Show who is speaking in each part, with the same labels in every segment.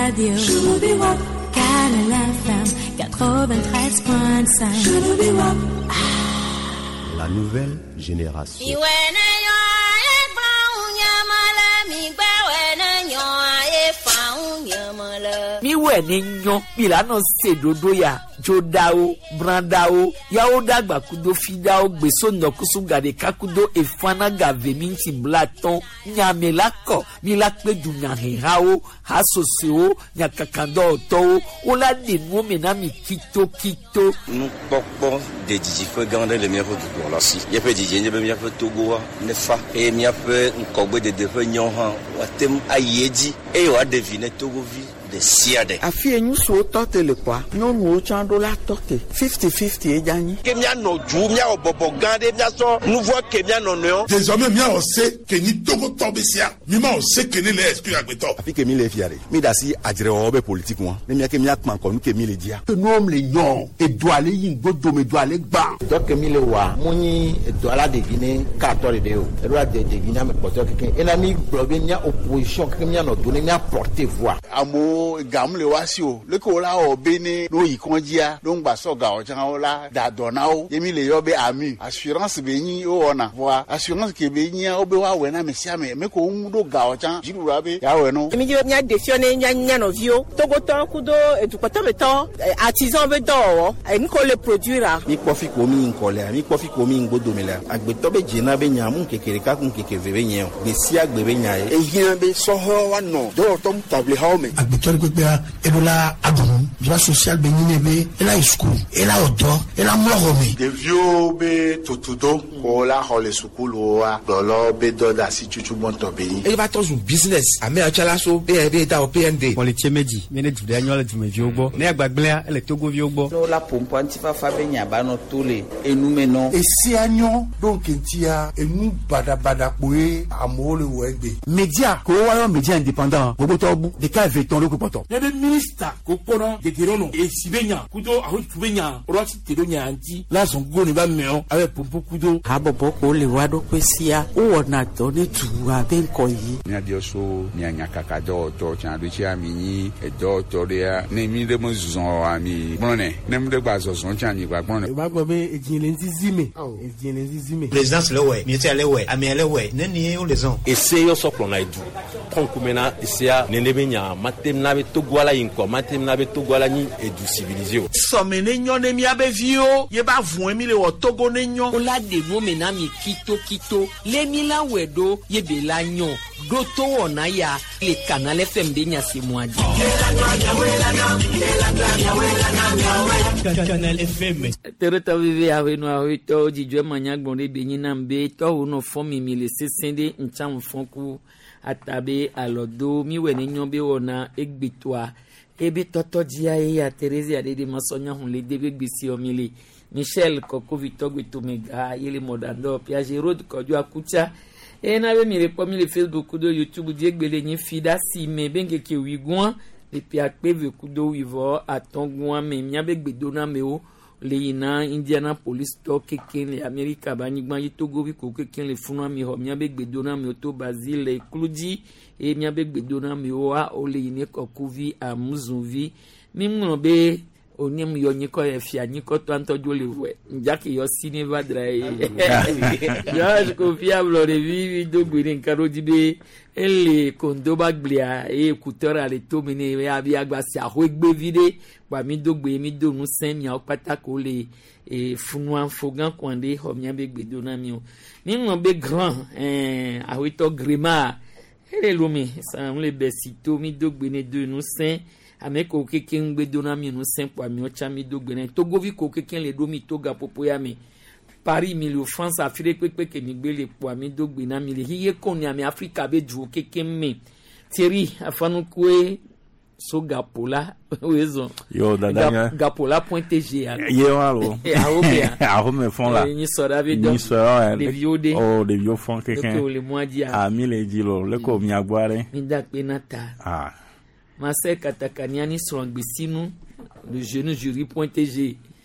Speaker 1: radio. Canal FM 93.5.
Speaker 2: La nouvelle génération.
Speaker 3: Miwe ni nyo milano sedodo ya jodao brandao yao dagba kudo fidao gbeso nokusu gade kakudo efana gave minti blaton nyamelako milakpe dunyahirao hasoseo nyakakando to ola de no menami kito
Speaker 4: nous pokpo de dijifo gande le miafo du pour la si y a peu dijé ne miafo togo ne fa et miafo nkogbe de defo nyohan watem ayedi e wa deviner togo vi de siade
Speaker 5: afie nyu so tote le kwa nyonu o chando la tote 50-50 e jani
Speaker 4: ke mia no ju mia obobo gande mia so nouveau ke mia no no
Speaker 6: désormais mia on sait que ni togo tobesia mi ma on sait que ni les esprit agbeto
Speaker 7: afi ke mi le fiare mi da si ajire obe politique won ne mia ke mia kman ko nu ke mi le dia
Speaker 5: que nom le yon e do ale yin godo me do ale gba
Speaker 8: donc mi le wa muni do ala de Guinée 14 de o e do de Guinée me poto ke ena mi blobe nya opposition ke mia no do ne mia porter voix
Speaker 5: amo gamle wasio le ko la obene no yikonjia do ngba so ga o chan o la da donao yemi le yobe ami assurance be yin o ona voix assurance ke be yin o be wa we na mesia me ko do ga o chan jiru rabe ya we no
Speaker 9: mi jo nya defione nya no vio togo to kudo edukoto beto artisan be do en ko le produire
Speaker 8: mi kofi ko mi nkole mi kofi ko mi ngodo mela agbeto be jina be nya mu kekere ka kun kekere be nya be si agbe be nya
Speaker 5: e yin be so ho wa no do to table ha o me
Speaker 6: agbeto ko pe ebola agun droit social be ni be ela school ela odo ela moromi
Speaker 5: de vio be totudo ko la hole school wa dolo be do da si chuchu bonto be
Speaker 10: e ba to zum business ame achala so be da o PND
Speaker 11: politie meji mene du de anyola du meji ogbo ne agbagble ele togo vi ogbo
Speaker 8: no la pompo antifa fa be nya ba no tole enu meno
Speaker 6: e si anyo donc ntia enu bada poe amole wegbe
Speaker 7: media ko wa yo media indépendant gogo to bu de ka veton le ko poto
Speaker 3: le ministre ko kono de gerono e sibenya kudo aho tubenya orati tedonya anti la zongo ne ba meo avec pompo kudo
Speaker 5: abobo ko le wado kwesia o wona to ne tuwa ben ko yi
Speaker 12: nya dioso nya nyakaka do to chan do chi amini e do to dia ne mi de mo zon ami bonne ne mi de gba zon chan ni gba bonne
Speaker 3: ba gbo be ejinle nzizime
Speaker 10: présidence le we ministère le we ami le we ne ni o les on
Speaker 13: ese yo soklo na edu konkumena isia ne nebenya matem na be togwala yinko matem na be togwala ni edu civilisé o
Speaker 3: somene nyo ne mi abevio ye ba vun emi le wo togo ne nyo
Speaker 9: ola de no mena mi kito le mi la wedo ye be la nyo do to ona ya le Canal FM de nya se moadi
Speaker 11: Canal FM
Speaker 3: tereta vive awe no awe to jijwe manyagbon de benyi na mbe to uno fomi mi le sesende ncham fonku atabe alodo mi we ne nyo be wona egbetwa ebe toto dia ya Teresa de masonya hun le debe gbisi omile Michel Koko Vitogwe Tomega yele modando Piage Road Kojo Akucha na be mi repo mi le Facebook do YouTube die gbele yin fida si me benge ke wigwan le piakpe ve kudo wivo atongwan me mi abe gbedo na me o le ina Indianapolis to keken le America ba nyigban yi Togo bi ko keken le funu mi ho mi abe gbedo na me o to Brazil le Kludi e mi abe gbedo na me o a o le ine kokuvi amuzunvi mi mo be onim yo nyiko e fia nyiko to antojo le we njaki yo sineva drai ya ko fiable de vivi do gbirin karo dibe ele kondoba glia e écouteur ale to mine ya bi agba si aho egbe vide pa mi do gbe mi do nu sen mi o patako le e funwan fogan kwande ho mi be gbedo na mi o ni mo be grand aho to grima ele lumi sa le besito mi do gbe ne do nu sen ameko keken gbedo na mi nu sen pa mi o cha mi do gbe ne Togo vi ko keken le do mi to ga popo ya mi Paris mi le France afire pepe ke mi gbe le po mi do gbe na mi le hiye kon ni ami Africa be ju keken mi Thierry afanu kwe so gapola wezo
Speaker 14: yo dadanya
Speaker 3: gapola.tg
Speaker 14: ye walo a me font là
Speaker 3: ni so David
Speaker 14: ni so
Speaker 3: les vieux de
Speaker 14: oh les vieux font quelqu'un
Speaker 3: le mois dia
Speaker 14: a mi le dilo le ko mi agbare
Speaker 3: mi da pe nata Marcel Katakaniani sur Angbisinu le jeune jury.tg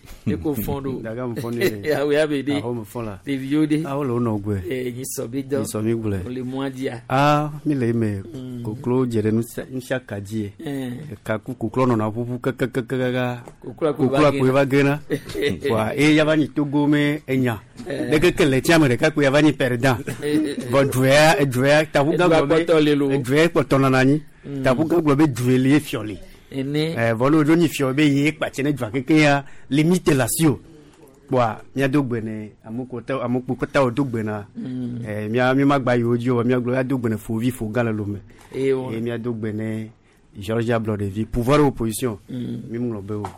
Speaker 3: e ko fondo
Speaker 11: daga mo fondo
Speaker 3: ya we abede
Speaker 11: ah mo fonla
Speaker 3: de viode
Speaker 11: ah lo no gwe
Speaker 3: ni sobido
Speaker 11: ni somi gwe
Speaker 3: le moadia
Speaker 11: mi le me ko klo jere nu shaka die ka ku klo no na pupu ka kukula ku va gena wa ya va ni togo me enya de que le tiame de ka ku ya va ni perdant bon jouer ta bu ga jouer ko tonanani ta bu ga globe jouer les fioli volo joni fiobe ye pa chene jwa keke ya limite la sio bwa mia dogbene amuko ta dogbena mi magba yojo mi aglo dogbene fo vi fo gala lome mi dogbene Georgia Blood de vie pouvoir opposition mi mlobe o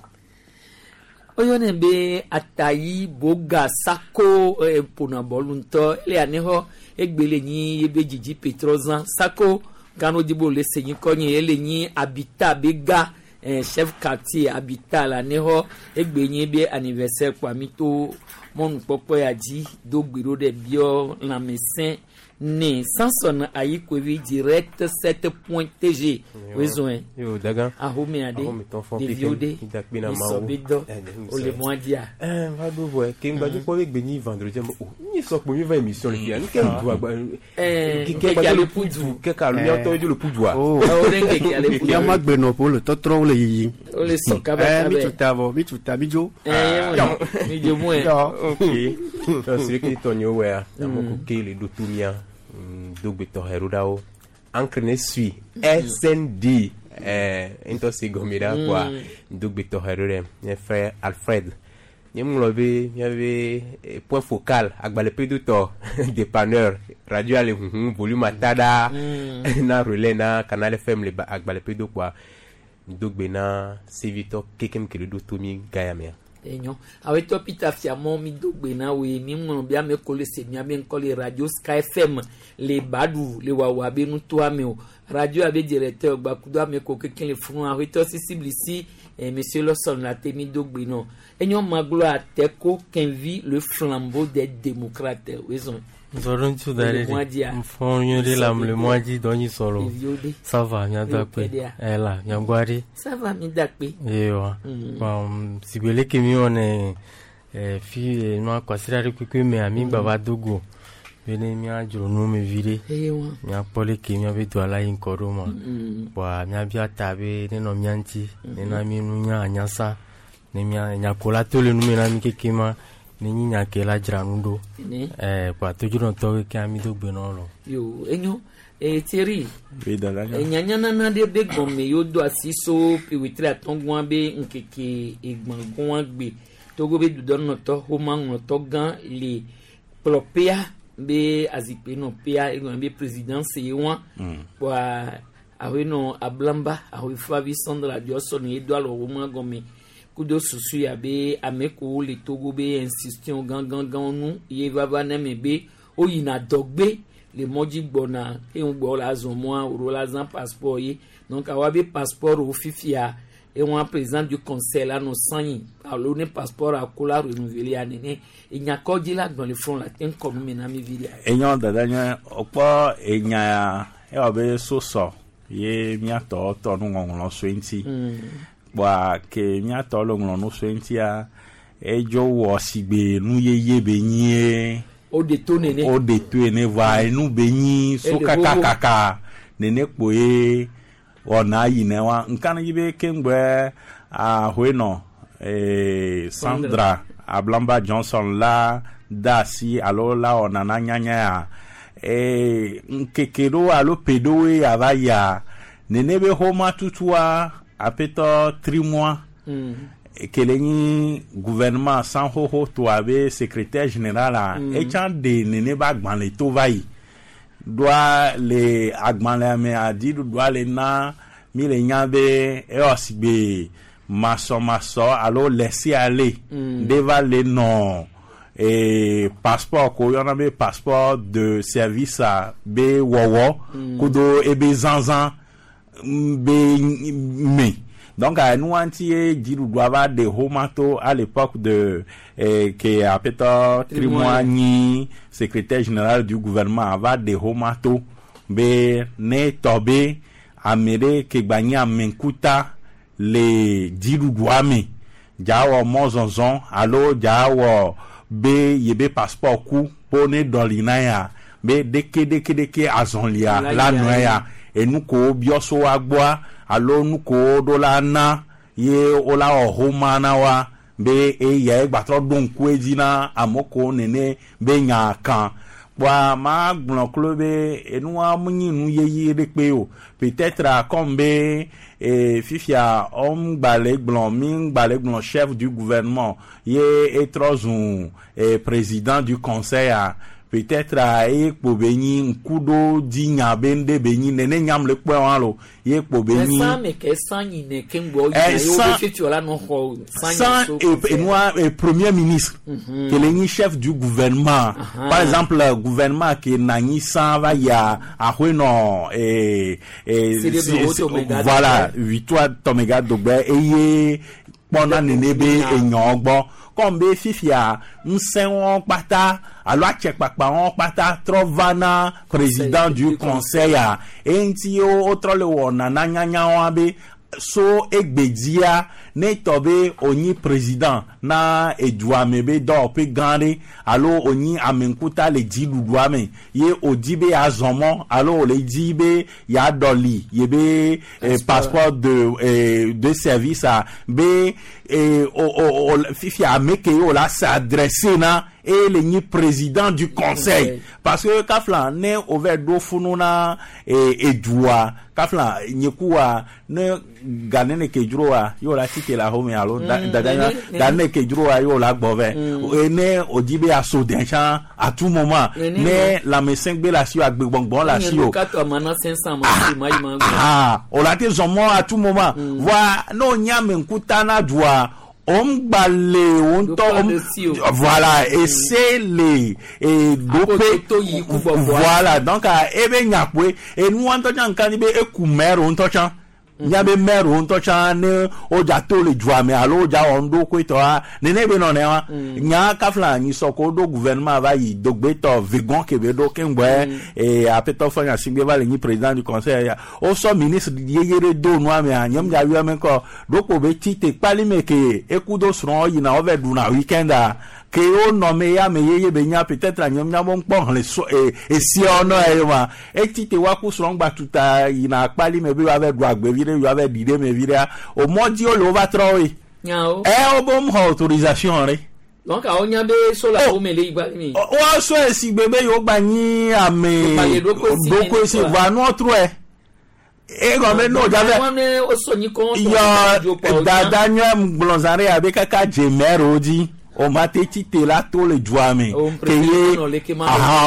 Speaker 3: oyone be atayi boga sako pona bolunto le aneho egbele yin ebe jiji petrozan sako Gano dibo le senyi konye ele nyi habitat bega chef quartier habitat la neho egbenye be anniversaire kwa mito mon popo ya di do gbiro de bio la médecin né sans son ayi kwevi direct 7.tg besoin
Speaker 15: yo daga
Speaker 3: ahome ade de viode
Speaker 15: idakbina ma
Speaker 3: o le moadia
Speaker 15: va do voir kimba di ko egbenyi vendredi mo ni so po mi va émission le bien kem do agba
Speaker 3: qui a le poudou
Speaker 15: que ka lu to le poudou
Speaker 3: o renke qui a le poudou
Speaker 11: ya magbeno po le totro le yi
Speaker 3: o le sokaba
Speaker 11: mi tuta bijo
Speaker 3: mi jo mo
Speaker 15: ok c'est que tonyo we amoko ke le do tumia dogbeto herudao ankre sui SND into sigomira kwa dogbeto herure mes frère Alfred nyemlobe yave point focal agbalepe duto dépanneur radio ale volume atada na relais na canal FM le agbalepe do kwa dogbena sevito kekem ke do tomi gayamia
Speaker 3: enyo aweto pita fiamo mi dogbe na we mi mo bia me kole se mi abe nkole radio Sky FM le badu le wawa be nu to ame radio abe directeur gba kudo ame ko keken le funu aweto sensible ici monsieur Lawson la temi dogbe no enyo maglo ateko kenvi le flambeau des démocrates weson
Speaker 15: Zoron tu dare mfonyo de la le moaji doni solo ça va nya dakpe ela nya gwari
Speaker 3: ça va mi dakpe
Speaker 15: yo sibele kemi one fi no kwasira rekuku me ami baba dogo bene mi ajuro no me vire nya pole kemi be do ala in koroma wa nya bia tabe ne no mianti ne na mi nu nya anyasa ne nya kola tole nu me na mi kekema ni nya ke la jranundo kwa tujuro to ke ami do gbenolo
Speaker 3: yo enyo Thierry
Speaker 14: vidala
Speaker 3: nya na de be gomme yo do asiso piwitri atongwa be nkeke egbangon agbe togo be dudon to ho man to gan le plopia be azipe no pia egon be présidence yewa kwa aweno ablamba awi favi sondra Johnson Edouard Romain gomme kudo susu ya be ameko le togo be insistion gangan nu ye baba na mebe o yina dogbe le moji gbona e un gbo la zon mo oro la zan passeport ye donc awa be passeport o fifia et un président du conseil là no sanyi alo ne passeport a kola renouveler anene e nya koji la dans le front la ten comme me na mi villa
Speaker 14: enyo dadanya opo enya e obe so ye miato to nu ngolo so enti bwa ke miato lo ngolo so enti a ejo wo sigbe nu yeye benyi
Speaker 3: o de to nene
Speaker 14: va enu benyi so kaka nene poe ona yine wa nkana yibe kengbe a hoeno Sandra Ablamba Johnson la dasi alo la ona na nyanya nkekero alo pedowe avaya nene be homa tutua apeto 3 mois keleni gouvernement sans ho to ave secrétaire général et chan de nene ba gban le to vai doit le agban le me a dit doit le na mi le nyabe e osigbe maso alors laisser aller devant les non et passeport ko yona be passeport de service a be wowo kudo e be zanzan be me donc à nous entier diru doit de homato à l'époque de que a peut-être Trimoigny secrétaire général du gouvernementava de homato be ne tobe amere ke gbanya menkuta le diru douame jawo mozonzon alo jawo be yebe passeport ku pone dolina ya be deke azonlia la noya enuko bioso agboa alo nuko dola na ye ola ohumana wa be ye gbatro don ku ejina amoko nene be nya kan wa ma gbon klobe enua munyinu yeye de pe o peut-être comme be fifia gbalé chef du gouvernement ye etrozun président du conseil a peut-être po beni nkudo di nya bende beni nene nyam le po alo ye po beni
Speaker 3: ça mais que sans ine kembo
Speaker 14: et premier ministre que le chef du gouvernement par exemple le gouvernement qui nani sans va ya ahweno voilà victoire Tomega Dogbe eye pona nenebe enyogbo comme be fifia nsen won pata alo achekpakpa won pata trovana président du conseil a enti o trole wona na nyanya won be so egbedia ne tobe oni président na eduamebe do pe gande alo oni amenkuta le diluduame ye odibe azomo alo le dibe ya doli yebe passeport de service a be fifi ameke o la s'adresser na et le président du conseil parce que kafla ne overdo fununa edua kafla nyekuwa ne ganene kejroa yo la tike la home alo danne kejroa yo la gbove ne odibe aso dencha à tout moment ne la mesin be la si agbegbongbon la si o o la te zomo à tout moment wa no nyame nkutana dua voilà et c'est les voilà donc ebe nyakwe et nous entendons quand ibe ekumer on tocha nyabe mer on tocha ne oja to le djwame alo oja ondo ko to ne be no ne wa nya kafla ni soko do gouvernement va yi dogbe to vegon ke be do kengwe et apeto fanya singbe va le ni président du conseil o so ministre yeyere do no ame anyam ja wi ame ko do ko be tite pali meke ekudo sron yi na over do na weekenda que on nomme ya me yeye benya peut-être anyam nya bon pon le so et si ono ewa et tite wa ku sron gba tuta yi na pali me be wa be do agbe vire yo ave dide me vire o modi o lo va troy o bom autorisation re
Speaker 3: donc a onya be so la o mele igba mi
Speaker 14: o so esi gbebe yo gba yin ame doko esi va no tro e go me no jave
Speaker 3: won o so ni kon
Speaker 14: yo dadanya mblonzare abe kaka jemero di o mate tite la to le djwame que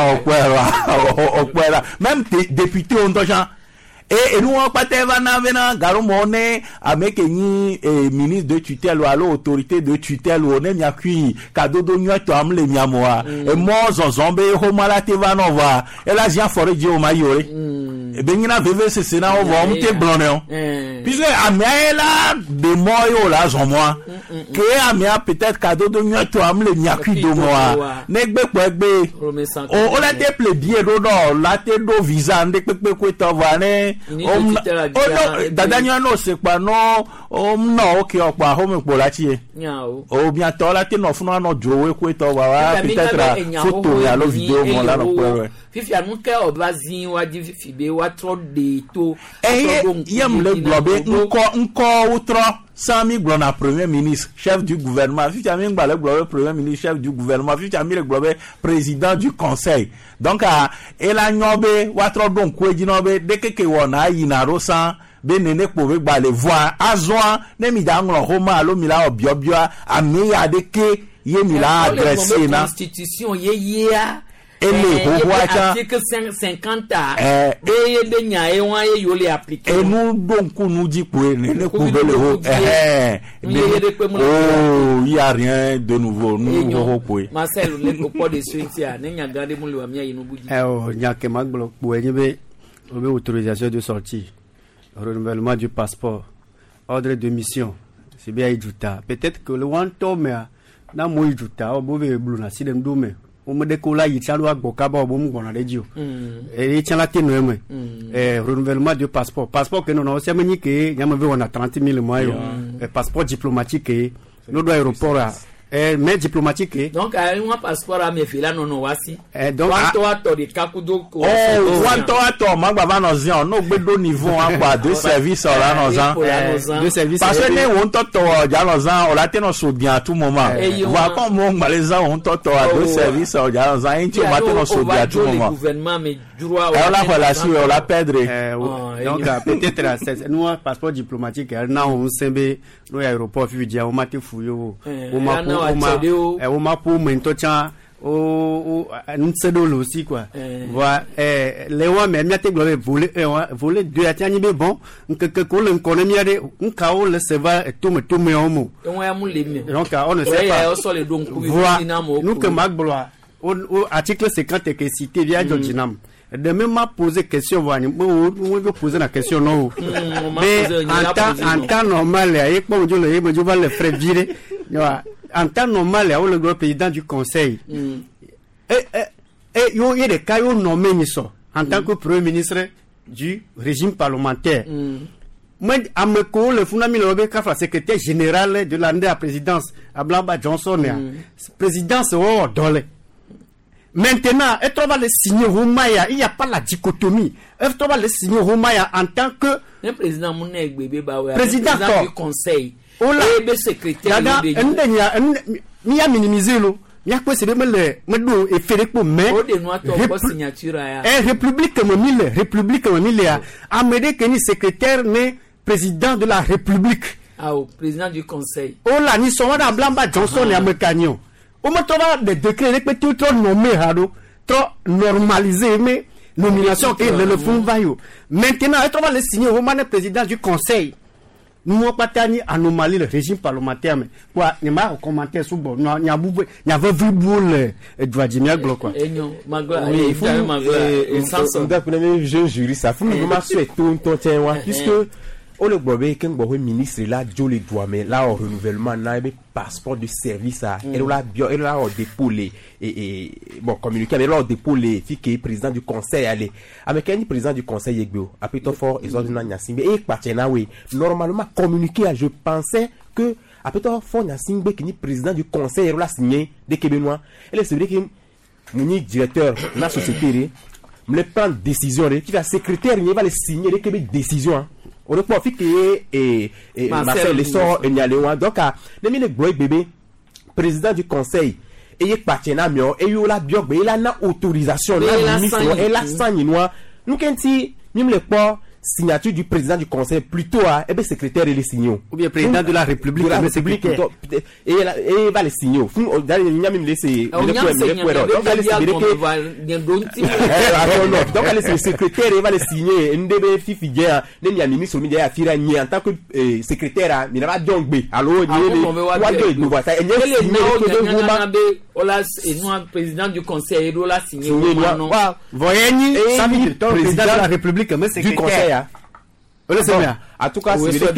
Speaker 14: okwera même député on toja et nous on pas vena garumone avec ni ministre de tutelle ou alors autorité de tutelle ou on nya kui kadodo nyo to am le miamoa e mo zozombe ho mala te vanova e la zia fore di o mayore e benina veve se sena o vo mte bloneo puisque amela de moyo la zomoa que amia peut-être kadodo nyo to am le nya kui do moa negbe po egbe o la te ple die do la te do visa nde pepe ko to vane dadanya no se pa no no ke opa home pola tie o bientôt la te no funa no jowe ko to wa peut-être photo ya lo vidéo mo la no ko
Speaker 3: fifi anu ke obazin wa di fifi be wa tro de to
Speaker 14: yem le globe nko utro Sami Glona premier ministre chef du gouvernement fifi ami ngba le globe premier ministre chef du gouvernement fifi ami le globe président du conseil donc ela nyobe wa tro don ko ejinobe de keke wona yina rosan be nene po be gba le voix azwa ne mi da ngro homa lo mi la obiobio ami ya de ke ye mi la adresser na
Speaker 3: constitution ye
Speaker 14: ele hohoacha
Speaker 3: article 50 et de nya e wan ye yo le appliquer
Speaker 14: et nous donc nous dit pour ne ko be le ho il y a rien de nouveau nous ho ko
Speaker 3: Marcel le ko de suitia ne nya gade mu le wa mi ayi no buji
Speaker 11: nya ke maglo po enbe obe autorisation de sortie renouvellement du passeport ordre de mission c'est bien ijuta peut-être que le one tome na mo ijuta obo be blu na sidem dome o me de ko la yi tsalu agboka ba obo mu gona redio e tsala te no me renouvellement du passeport que non c'est meni que nyama ve on a 30 000 mois passeport diplomatique l'autre aéroport là. Mais diplomatique.
Speaker 3: Donc, un passeport à mes filles là, non, voici.
Speaker 11: Donc,
Speaker 3: de Kakudo.
Speaker 14: Magba no zion, no gbedo niveau en quoi deux services là nos
Speaker 11: deux services.
Speaker 14: Parce que ne on toto ja nos on la teno so bien à tout moment. Voilà comme on malaisa on toto à deux services ja nos inti on va teno so bien à tout moment.
Speaker 3: Gouvernement mais droit.
Speaker 14: Alors voilà si on la perdre.
Speaker 11: Donc peut-être nous passeport diplomatique na on sembe no aéroport fi dia o mate fuyo o ma pour mentocha o nsedolo aussi quoi. Voilà les wa mais miate globe voler deux atani be bon que ko le connaît miade un kao le seva tout me homo. Donc on ne sait pas. Voilà nous que Magbloa au article 50 que cité via Georginam. De même m'a posé question on veut poser la question non. Mais en temps normal et pour je vais le faire virer. En temps normal le grand président du conseil et yo y a des cas yo nommé niso en tant que premier ministre du régime parlementaire. Moi ameko le funami le ka secrétaire général de l'année de la présidence Ablamba Johnson présidence au dole. Maintenant, est-ce qu'on va le signer Roumaya? Il n'y a pas la dichotomie. Est-ce qu'on va le signer Roumaya en tant que
Speaker 3: président
Speaker 11: président
Speaker 3: du conseil?
Speaker 11: Le secrétaire. Il y a minimisé l'eau. Il y a quoi c'est me et fait pour mais république Amédée Kenny secrétaire né président de la république.
Speaker 3: Président du conseil.
Speaker 11: Oh là ni sont dans Blamba Johnson et Amekanyo. On me trouve des décrets répétés trop nommés, trop normalisés, mais nomination qui le font vaillot. Maintenant, on va le signer au président du conseil. Nous n'avons pas tenu anomalie le régime parlementaire, mais quoi, il m'a commenté sous bon, il y a vu boule Vladimir Glo quoi.
Speaker 15: Il faut un jeune juriste, ça faut nous souhaiter tout puisque on le voit que le ministre là, Joe le doit, mais là, au renouvellement, on a un passeport de service à, et là, on dépôt et bon, communiqué, mais là, on dépôt les filles qui est président du conseil, allez. Avec un président du conseil, Yegbo, après tout fort, ils ont dit, et Pachena, oui, normalement, communiqué, je pensais que, après tout fort, Nassimbe, qui est président du conseil, il a signé, des Québécois, et c'est vrai que, mon directeur, de la société, me prend décision, qui va secrétaire, il va le signer, les Québécois, décision, on ne peut pas et Marcel Lessor et Nialéwan. Donc, le bébé, président du conseil, et il partenaire, et il a bien, il a autorisation, il a signé, nous, quand il le pas signature du président du conseil, plutôt à secrétaire et les signaux.
Speaker 11: Ou bien président de la République,
Speaker 15: et il va les signer. Donc, elle est le secrétaire, il va les signer. NDB Fifiguer, il y a ministre, il y a Firani, en tant que secrétaire, il n'y a pas d'ongbe. Alors, il
Speaker 3: y a président du conseil, il a signé.
Speaker 11: Voyez-vous, président de la République, mais secrétaire.
Speaker 15: En tout cas, c'est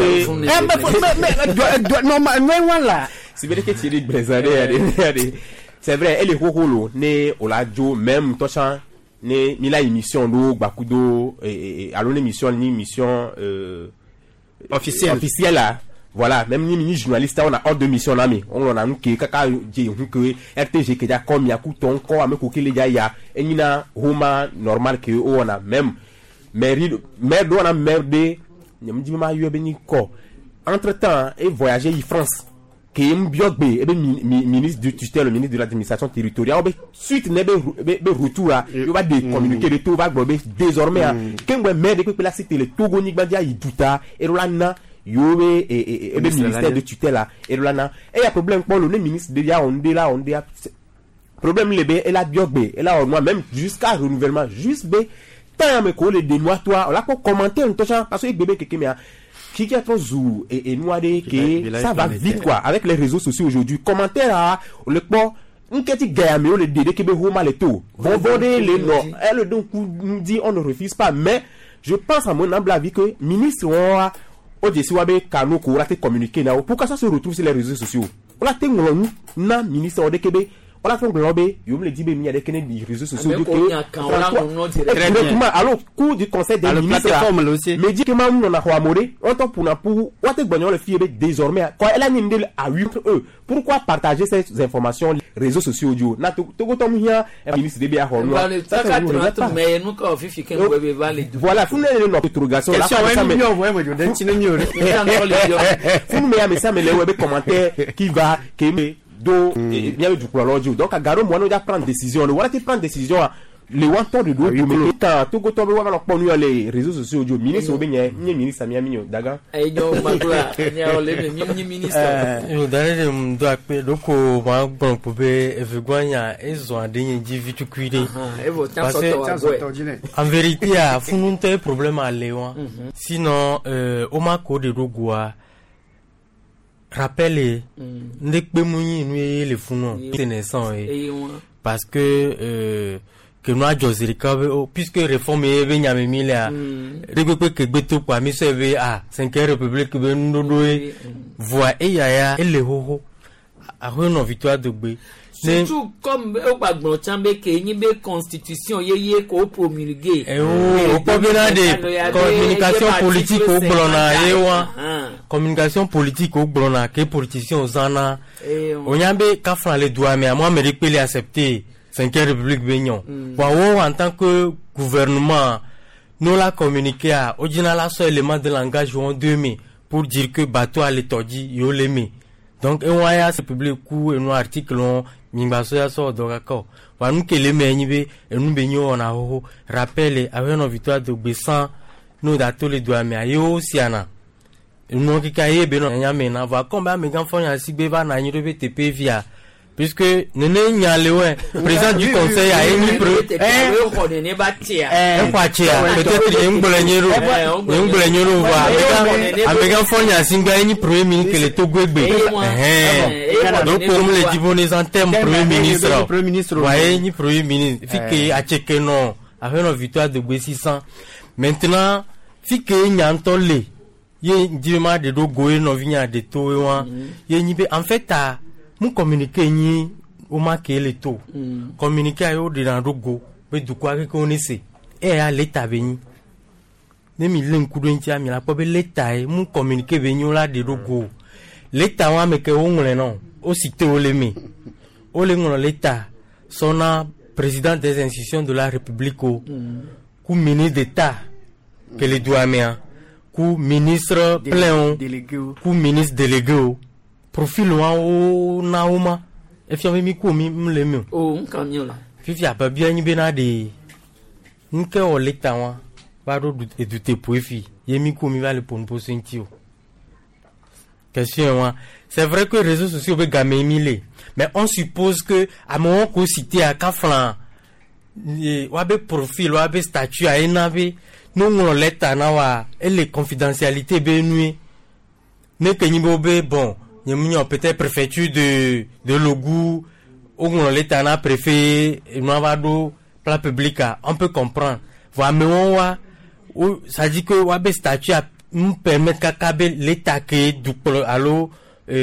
Speaker 15: vrai, elle est rolo, né au ladio, même Toshan, né ni la émission d'eau, Bakudo, et alors l'émission, ni mission officielle là. Voilà, même ni journaliste, on a hors de mission là, mais on a nous qui kaka que RTG qui a comme ya couton, quoi, avec auquel il y a, et ni na Roma normal que on a même. Mère doit en merder, ne me dit pas entre temps, et voyager en France, qui est un ministre du tutelle, le ministre de l'administration territoriale, suite n'est retour à, il va communiquer le tout, va désormais, quand on mère de la cité, le Togo Nigbandia, il douta, et là, Yobe et ministère de tutelle là, et là, et il y a problème pour le ministre de là, on dit problème les bé, et la biogbe, et là, moi même, jusqu'à renouvellement, juste B. Tant me coller des noix toi on l'a pour commenter un touchant parce que bébé quelqu'un qui a trop zou et noix que ça va vite quoi avec les réseaux sociaux aujourd'hui commentaire à le port une petite gamme le dédé que Roma les tout vont voter les noms elle donc nous dit on ne refuse pas mais je pense à mon humble avis que ministre au dessus avec Kanoko on a communiqué là pourquoi ça se retrouve sur les réseaux sociaux on a na ministre de Québec on a fait un globe il me dit mais il y a des réseaux sociaux alors cours du conseil des ministres mais dit que maman on a quoi mourir on t'en pour what le fille désormais quand elle a nimdé à 8 eux pourquoi partager ces informations réseaux sociaux audio na to tom hier ministre de bien voilà faut notre interrogation là faut mais ça mais les web commentaires qui va qui do bien du chronologie donc à garo moi on doit prendre décision on va prendre décision les wantons de do mais quand tout go tomber wa pas nous les réseaux sociaux audio ministre obenya ni ministre amia minyo daga
Speaker 3: yo magla nya le ni ministre
Speaker 16: yo dare ndo akpe doko ma gbon pobe evegwanya ezo adenye ji vitu kwide en vérité a fununte problème à lewa sinon o ma ko de dogoa rappelez ndekpe munyi nu le funon tenessant parce que nous a josé puisque réforme est nyamemi là regbe que beto kwa mi serve à 5e république be ndodo voix et yaya et le hoho a no victoire de gbe
Speaker 3: surtout comme o gbagbon chambe ke yin be constitution yeye ko promulguer
Speaker 16: o problème de communication politique au blona yewa communication politique au blona que politicien zana o nyambe ka fran le doigt mais moi me repele accepter 5e république Beignon. En tant que gouvernement, nous la communiqué à original seul élément de langage en 2000 pour dire que bateau à l'étodi yo l'aimé. Donc on a ce public coup et nos articles on mimbaso ya so dokako. Wa nous que les menyibe et nous Beignon on a ho rappel avec nos victoire de Bessan nous dato les doigts mais yo siana. Nous qui kaye beno nyamena va combat mes enfants ya sigbe va na nyirebe TP via puisque nene nyalewe président du conseil a émis peut-être ngbolenyero va avec fonya singa émis premier ministre le togwegbe donc pour les divonner en terme premier ministre ouais ni premier ministre fike a checker non avec une victoire de 600 maintenant fike nyantole ye ndima de dogoe no vinya de towa ye nyibe en fait a mon communiqué ni au marqué les taux communiqué à eux de l'andogo mais du quoi que connaissez et à l'état venu ne mi lenku dentia mi la pobe l'état et mon communiqué venu là de dogo l'état wa me que on le non aussi te olemi o le ngolo l'état sona président des institutions de la république ku ministre d'état que les douaniers ku ministre plein ku ministre délégué profil o nauma e fi mi ko mi mlemi
Speaker 3: o nkanyo la
Speaker 16: fifi aba bia nyi be na de nke o leta wa ba do edute poefi ye mi ko mi va le ponpo sentio question wa c'est vrai que les réseaux sociaux be gamé mille mais on suppose que à mon ko cité à Kaflan wa be profil wa be statut a enabe no ngolo leta na wa et les confidentialités be nuit ne que ni bobe bon peut-être préfecture de Logou ou l'état na préfet Noavado plat public on peut comprendre voilà mais on ça dit que wabe statut nous permettre qu'acaber l'état que du allo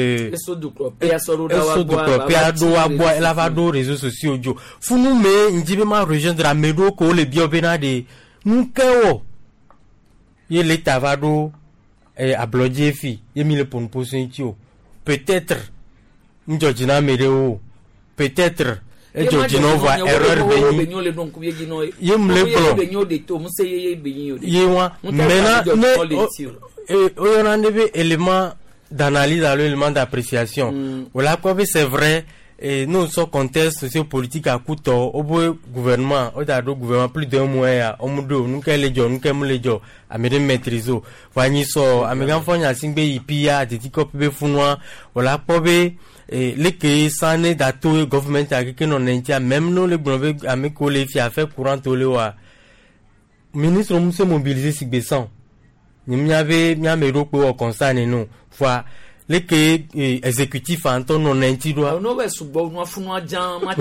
Speaker 16: lavado réseaux sociaux fou nous mais ndibe ma rejoindre la médo ko le biobena de nous kewo ye l'état vado a bloqué fi ye mi le pon position peut-être Njojina Medeo peut-être Njojina va erreur béni yem le plan yewa maintenant on a des éléments d'analyse dans l'élément d'appréciation voilà quoi c'est vrai et nous sommes contexte sociopolitique à couteau au gouvernement au dado gouvernement plus d'un mois au mudo nous quel jo nous quel le jo à me maîtriser vani so amigan fonya singbe ipia detiko be funwa voilà pobe les que sané dato government a que non entia même nous le gouvernement amiko les fi a fait courant tolewa ministre nous se mobiliser sigbe sans nyamiabe nyamero ko concerne nous fois les que exécutif Anton non intidwa
Speaker 3: no we subo no funu ajan ma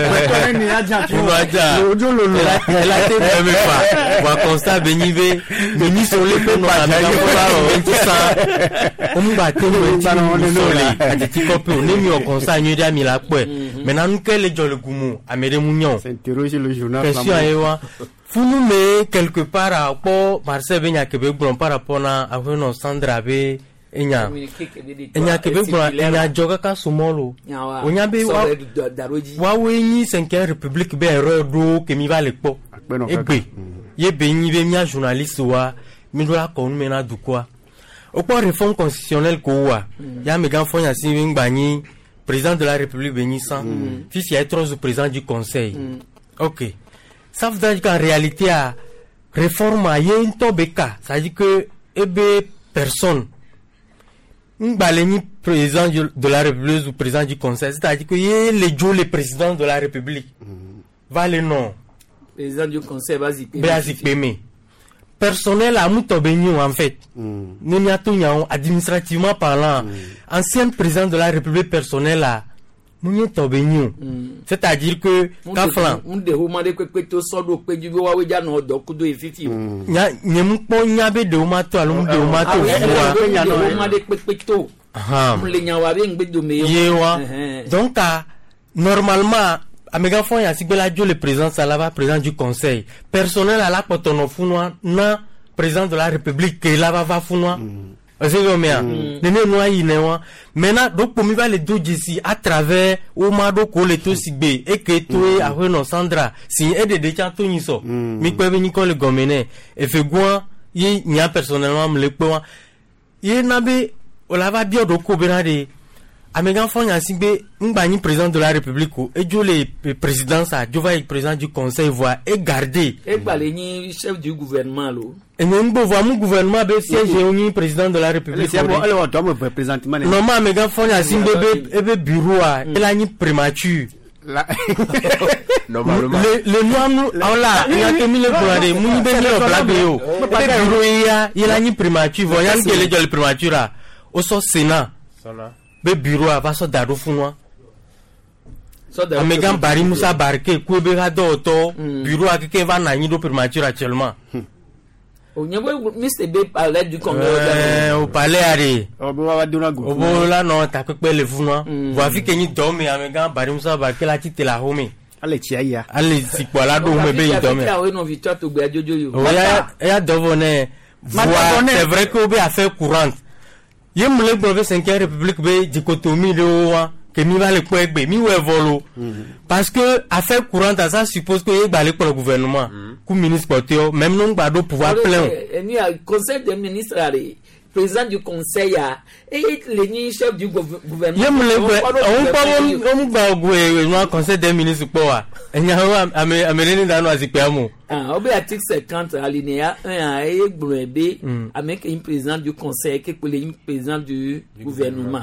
Speaker 16: elle a été même pas va constat benive ministre le pe no on va te ati copé on mi o constat nyu dia mi la pe maintenant que le jole gumu amere munyon
Speaker 11: s'interroger le journal
Speaker 16: question ewa funu me quelque part à po Marseille benya kebe gbon par rapport na ahono Sandra be enya kebe gbon enya joga ka sumolo onya be wa wenyi 5e république be rodo ke mi va le po egbe ye benyi be mia journaliste wa mi do la kon mena du quoi au point réforme constitutionnelle ko wa ya me gan fonya si ngbanyi président de la république bénissant fils ya être président du conseil OK. Ça veut dire qu'en réalité, à réforme, il y a un tobeka. Ça veut dire que, personne, président de la République ou président du Conseil, c'est-à-dire que les présidents de la République. Va le nom.
Speaker 3: Président du Conseil, vas-y.
Speaker 16: Personnel à Moutobenio, en fait. Administrativement parlant, ancien président de la République personnel à c'est-à-dire que Kaflan donc normalement Amegafon ya sigela jo le président Salava président du conseil personnel à la potono funwa na président de la république que là va funwa. Maintenant, donc, pour m'y les deux ici, à travers, au mado, le tout sigbe, et que tu es à Renaud Sandra, si aide de chantou niso, mi peut venir le gomene, et fait quoi, y a personnellement, le point, y n'abe, on l'a bien de Kobenade, à mes enfants, y a sigbe, un président de la République, et je le président, ça, je vais être président du conseil, voir, et garder.
Speaker 3: Et baleni, chef du gouvernement, là.
Speaker 16: Et nous voir mon gouvernement be siège un président de la République. Normalement mes gars font asim bébé bureau a il a ni prématuré. Normalement le noir là il a mis le blindé mon be le blague yo. Bureau il a ni prématuré voyant que le prématuré au so Sénat. Be bureau a va so dado funwa. Amegan bari Moussa Barke ku be ga do to bureau a ke va na ni do prématuré actuellement.
Speaker 3: Mr. B parlait du Congrès
Speaker 16: au palais allez au là non t'as que le fou non voici que ni dorme et Amegan barim ça va que la tite la home
Speaker 11: allez tiaya
Speaker 16: allez si quoi là do me be dorme ya dovone c'est vrai que be affaire courante yem le brevet 5e république be dichotomie de que mi va le kwegbe mi we volo parce que affaire courante ça suppose que il va aller pour le gouvernement comme ministre porteur même non pas de pouvoir plein
Speaker 3: ni conseil des ministres président du conseil et le chef du gouvernement
Speaker 16: on va au conseil des ministres quoi ameleni dano azikamo
Speaker 3: obe article 50 alinéa 1 et B avec un président du conseil qui est le président du gouvernement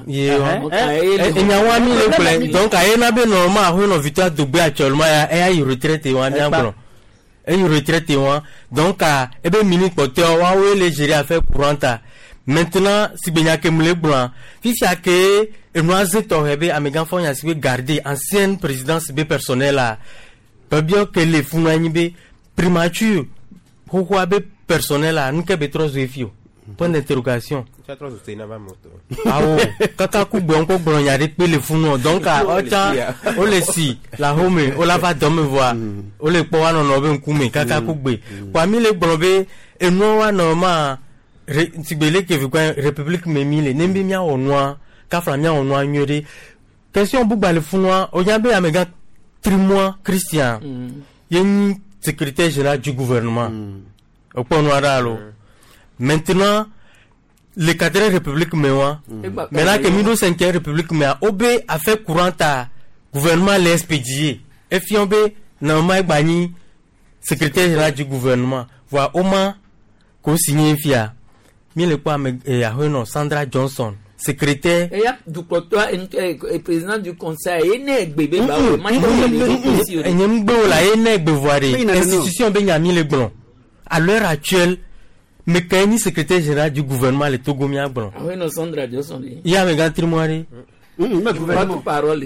Speaker 16: donc ayena be normal ho no victoire Togbé actuellement et retraité wa bien bon et retraité wa donc ebe ministre porteur wa we le gérer affaire courante maintenant si benya ke mle blanc ficha ke enoise torebe amegan fon ya si garder ancienne présidence be personnel là pas bien que les funani be primature pourquoi be personnel là nous ke be trop zefio point d'interrogation
Speaker 15: ça trop c'est na ba moto
Speaker 16: ah oh kaka ku bon ko bon ya de pe le funo donc o le si la home o la va dormir voir o le po wa no be nkume kaka ku gbe kwa mi le gborobe eno wa normal Tibele que vous République memile nembi mia onwa kafra mia onwa nyore question bugba le funwa oyabe amega trimois Christian yen secrétaire général du gouvernement au point noir maintenant le 4e république mewa maintenant que 5e république mea obé a fait courante à gouvernement l'expédier et fiombe normal bani secrétaire général du gouvernement voit au moins qu'on signe fia mille quoi à Sandra Johnson secrétaire
Speaker 3: et du porteur et président du conseil et né bébé
Speaker 16: institution Benjamin Leblon à l'heure actuelle mais quand ni secrétaire général du gouvernement le Togo mi abron.
Speaker 3: Ah oui, non Sandra Johnson.
Speaker 16: Il y a un trimoire.
Speaker 3: Mais gouvernement parole.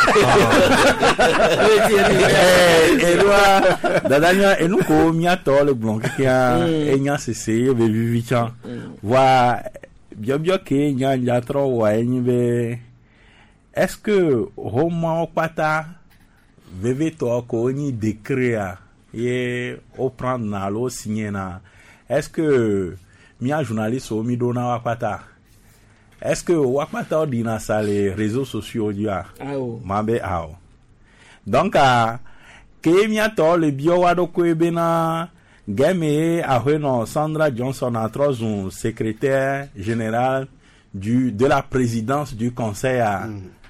Speaker 14: Dadanya enu ko mi ato le blon ki a enya sese be vivicha. Wa bio ke nya njatro wa enyi be. Est-ce que Roma Opata veve to ko ni décret et au prendre na lo signé na. Est-ce que mi a journaliste o mi dona Opata? Est-ce que Wakpata dina ça les réseaux sociaux dia? Mabe ao. Donc ke mi ato le bio wado ko ebena game a Sandra Johnson a un secrétaire général de la présidence du conseil à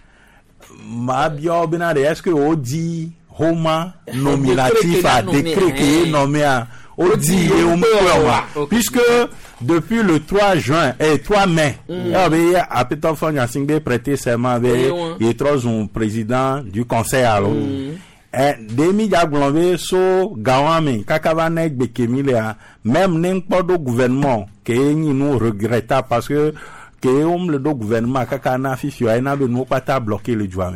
Speaker 14: ma bio benade. Est-ce que Odi Roma nominatif à décret qui est nommé à Odi et Oumouawa, puisque depuis le 3 juin et 3 mai, à Peter Fonya Singbe prêté serment avec un président du conseil à l'eau. Demi Diaglonve so Gawame, Kakavanek Bekemilea, même n'importe quel gouvernement qui nous regretta parce que le gouvernement Kakana Fifio n'a pas bloqué le Djouame.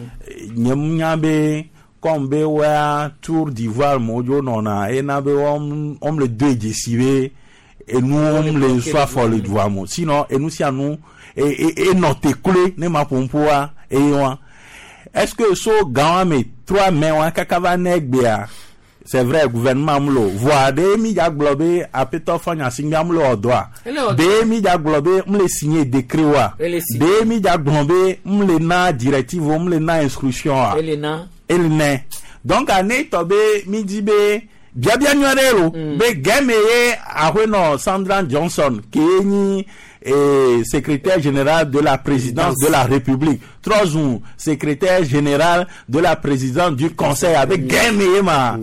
Speaker 14: Nyambe Kombe wa Tour d'Ivoire Mojo nona et n'abe on le deux décivé et nous on le soit for le Djouamo. Sinon et nous si à nous et notre clé ne ma pompoa et on. Est-ce que so Gawame 3 mai on Kakavanek bia c'est vrai gouvernement mlo voir des médias globés à Peter Fonya signer mlo au droit des médias globés mle signer décret wa des médias globés mle na directive mle na instruction elena donc année tobe midi be bien nyorelo be gameye a no Sandra Johnson qui est secrétaire général de la présidence de la République. Troisième secrétaire général de la présidence du conseil avec Gaméma.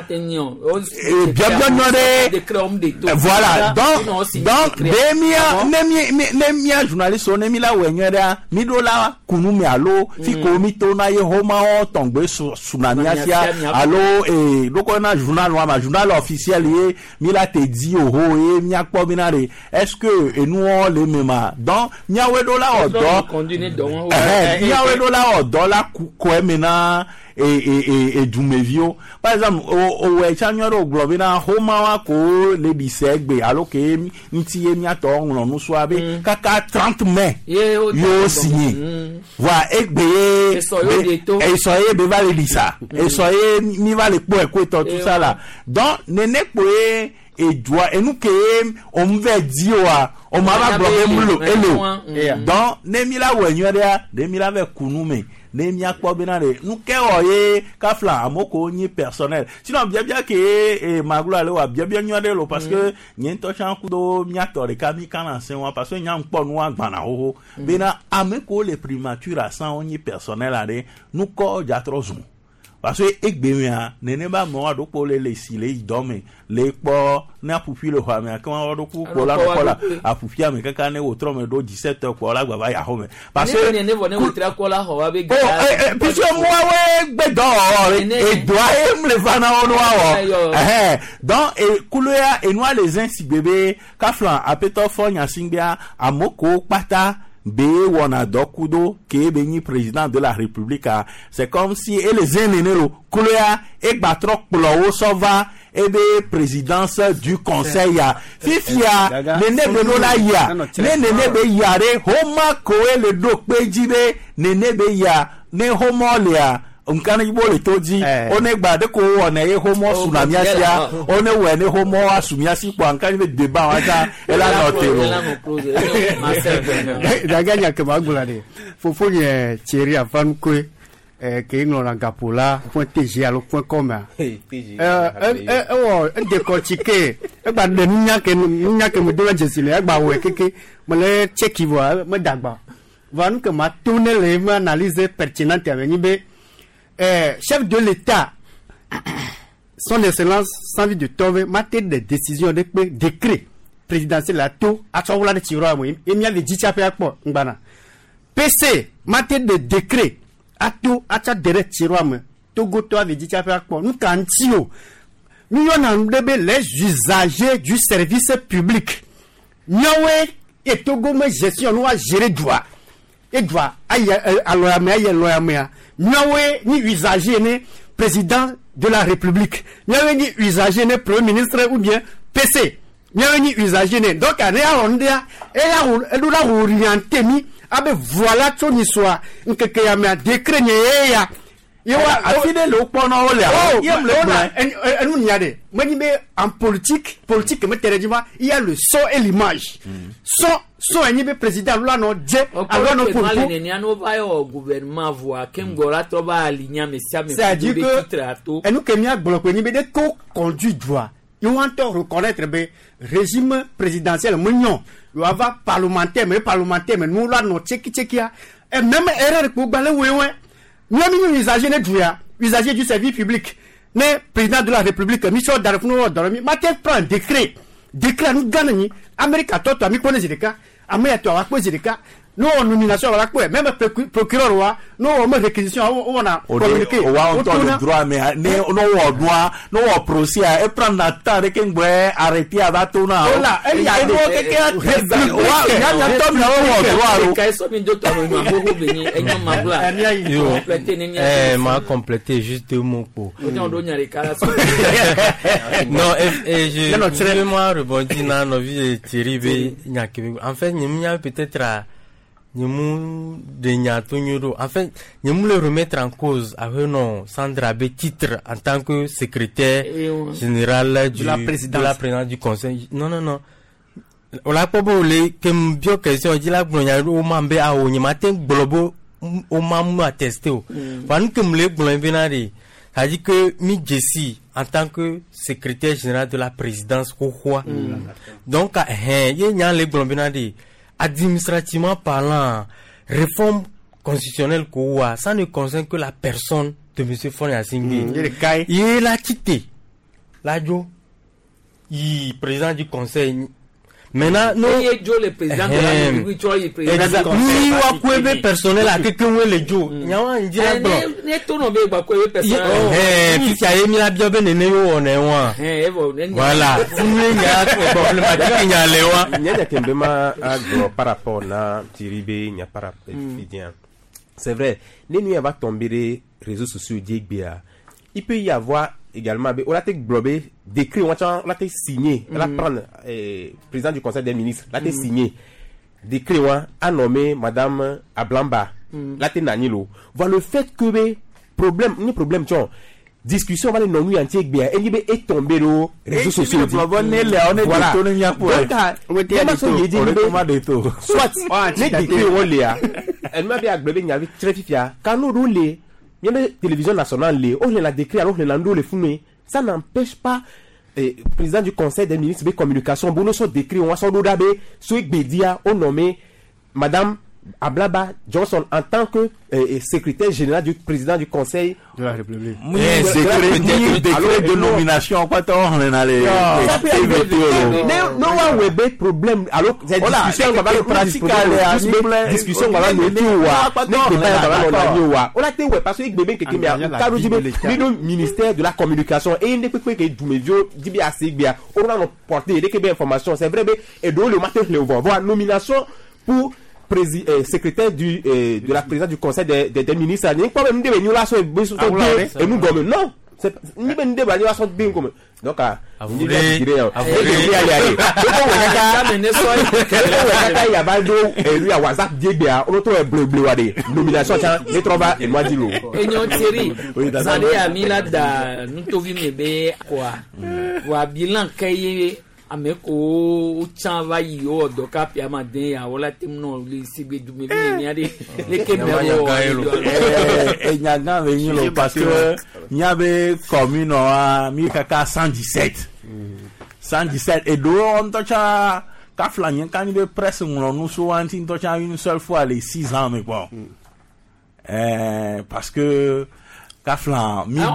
Speaker 14: Voilà. Donc, demia journaliste on emi la wenyera midola kunumi alo fiko mitona ye homa o tongbe sunaniasia alo et donc on a journal officiel ye mila te di oho e mi akpo binare. Est-ce que et nous les mêmes donc miawe dola odo miawe dola odo la koemena et dumevio par exemple o wechanyoro globina homa wa ko le disegbe alors que ntiye miato on no soabe kaka 30 mai yo signé voilà egbe et soyez be vale lisa et soyez mi vale po tout ça là donc nene poe et doit et nous que on veut dire on m'a bloqué mlo hello donc nemila wenyora nemila ve kunume nemia kwa benare nous que oye kafla amoko ni personnel sinon bien que maglo ale wa bien nyore parce que nyento chankudo miatore kami kana senwa parce que nyam po no agbana ho bena ameko le primature à 100 ni personnel ale nous ko jatrozum parce que ekbemia neneba mo ado po le sile idome le po na pupi le hwa me akwa ado ku ko la ko la apupia me kaka ne wotro me do 17 ko la gba ya home parce que ne ne wotra ko la ho wa be ga puis moi we gbedo e do aim le fana onu wa donc e kuloya e noa les ainsi bébé kaflan apeto fonya singbia amoko pata be wona dokudo ke beni président de la République c'est comme si et les enenero kuloya e batro plowo sova et be présidence du conseil fifia nene no la ya nene be yare homa ko le do pejibe nene be ya ne homolia unkana ibole toji one gbade ko wona e homo sunamiasia one we ne homo asumiasi kwa nkani be débat waja ela notero
Speaker 11: daganya ke magulade fofo ye cheri afan ko ke ngona gapola .tg.com décortiquer gba de nya ke me do jesile gba we keke me le check ivo me dagba van que ma tourner les analyses pertinentes avec be chef de l'État, son excellence, sans envie de tomber, m'a des décisions de décret présidentiel à tout, à tout de tiroir, et m'y a dit à faire quoi, n'bana. PC, m'a des décrets, à tout, à tout de tiroir, Togo, toi, avait dit à faire quoi, nous, quand
Speaker 6: les usagers du service public. Nyawe et Togo me gestion nous a géré droit. Et droit alors Nyawe ni usager ne président de la République. Nyawe ni usager ne premier ministre ou bien PC. Nyawe ni usager ne donc ane arondia et la orienté mi abe voilà ton histoire nkeke ya me décret ya
Speaker 14: afide le pono ole
Speaker 6: nous n'y a des en politique me télédima il y a le son et l'image son est président là non Dieu alors non pour
Speaker 3: gouvernement voit kengora to ba aligner mais
Speaker 6: c'est-à-dire que nous kemia bloquer ni de co conduit droit ils vont reconnaître be régime présidentiel mignon il va parlementaire mais nous là non tchekia et même erreur pour balé ouais nous usager ne douya usager du service public ne président de la République Michel Darfour dormi matin prend décret nous gagne Amérique toto ami connaît des cas Amérique to va poser des cas nous en nomination va quoi même procureur roi nous on met réquisition on a communiqué
Speaker 14: on a le droit mais non droit non procès et prendre la temps de qu'un boy arrêter à batona
Speaker 6: voilà il y a des
Speaker 16: m'a complété juste deux mots pour non et je moi rebondir dans nos vies Thierry en fait il y a peut-être nous en fait nous le remettre en cause avec non Sandra B titre en tant que secrétaire général de la présidence du conseil non on l'a pas voulu que bio question dit là on y a au mambe à on y matin globo au mamu attesté pendant que me le benari ça dit que mi Jessie en tant que secrétaire général de la présidence quoi donc il y a les benari administrativement parlant, réforme constitutionnelle quoi, ça ne concerne que la personne de monsieur Fonia Singh. Il est là quitté. Là Jo, il président du conseil. Maintenant non
Speaker 3: le président de la République, le président du conseil.
Speaker 16: Ni wa kwebe personnel à quelqu'un où le Jo. Nyawa ndira blanc.
Speaker 3: Ne to no be ba kwebe personnel.
Speaker 16: Puis ça y mi la biobe ne on est wa. Voilà. Problématique nya lewa.
Speaker 15: Nya kembema par rapport na Tiribe nya par rapport. C'est vrai, les nuits va tomber les réseaux sociaux d'Igbia. Il peut y avoir également on a été globé décrit on a été signé on a prendre président du conseil des ministres on a été signé décrit on a nommé madame Ablamba là t'es nanilo voilà le fait que problème discussion va les nommer entier bien et il est tombé au réseaux sociaux
Speaker 14: voilà
Speaker 15: soit les décrit on les elle m'a bien globé il y avait très fifia quand nous rouler il y a la télévision nationale, on l'a décrit alors que les fumé. Ça n'empêche pas président du conseil des ministres de communication, bon, nous décrit, on va s'en donner, soit Bédia, on nommé madame Ablaba Johnson en tant que secrétaire général du président du conseil
Speaker 6: de la République.
Speaker 14: Décret de nomination, quoi, on est allé.
Speaker 15: Non, on problème. Alors, discussion, on va le pratiquer, discussion, on va on a été, parce que bébé, qui le ministère de la communication, et il n'est pas que du médio, d'Ibia Sigbia, on a porté des informations, c'est vrai, et donc le matin, le voir, nomination pour secrétaire de la présidence du conseil des ministres ni pas même nous là so et nous gomme non c'est ni ben débat ni so bien comme donc
Speaker 16: vous
Speaker 15: il y a baldo et lui à WhatsApp dia on trouve bleu wade nomination ça les trova et moi dit l'eau
Speaker 3: et non Thierry ça les amis là da nous to vi mebe quoi wa bilan kaye ameko uchava yo doka pia made ya wala timno lisibe dume ni ade le kembe
Speaker 14: et nyaga venilo parce que nyabe commune a mi kaka 117 et do on tocha ka flanyen kan de presse nous so anti tocha une seule fois les 6 ans mais bon parce que Kaflan, mi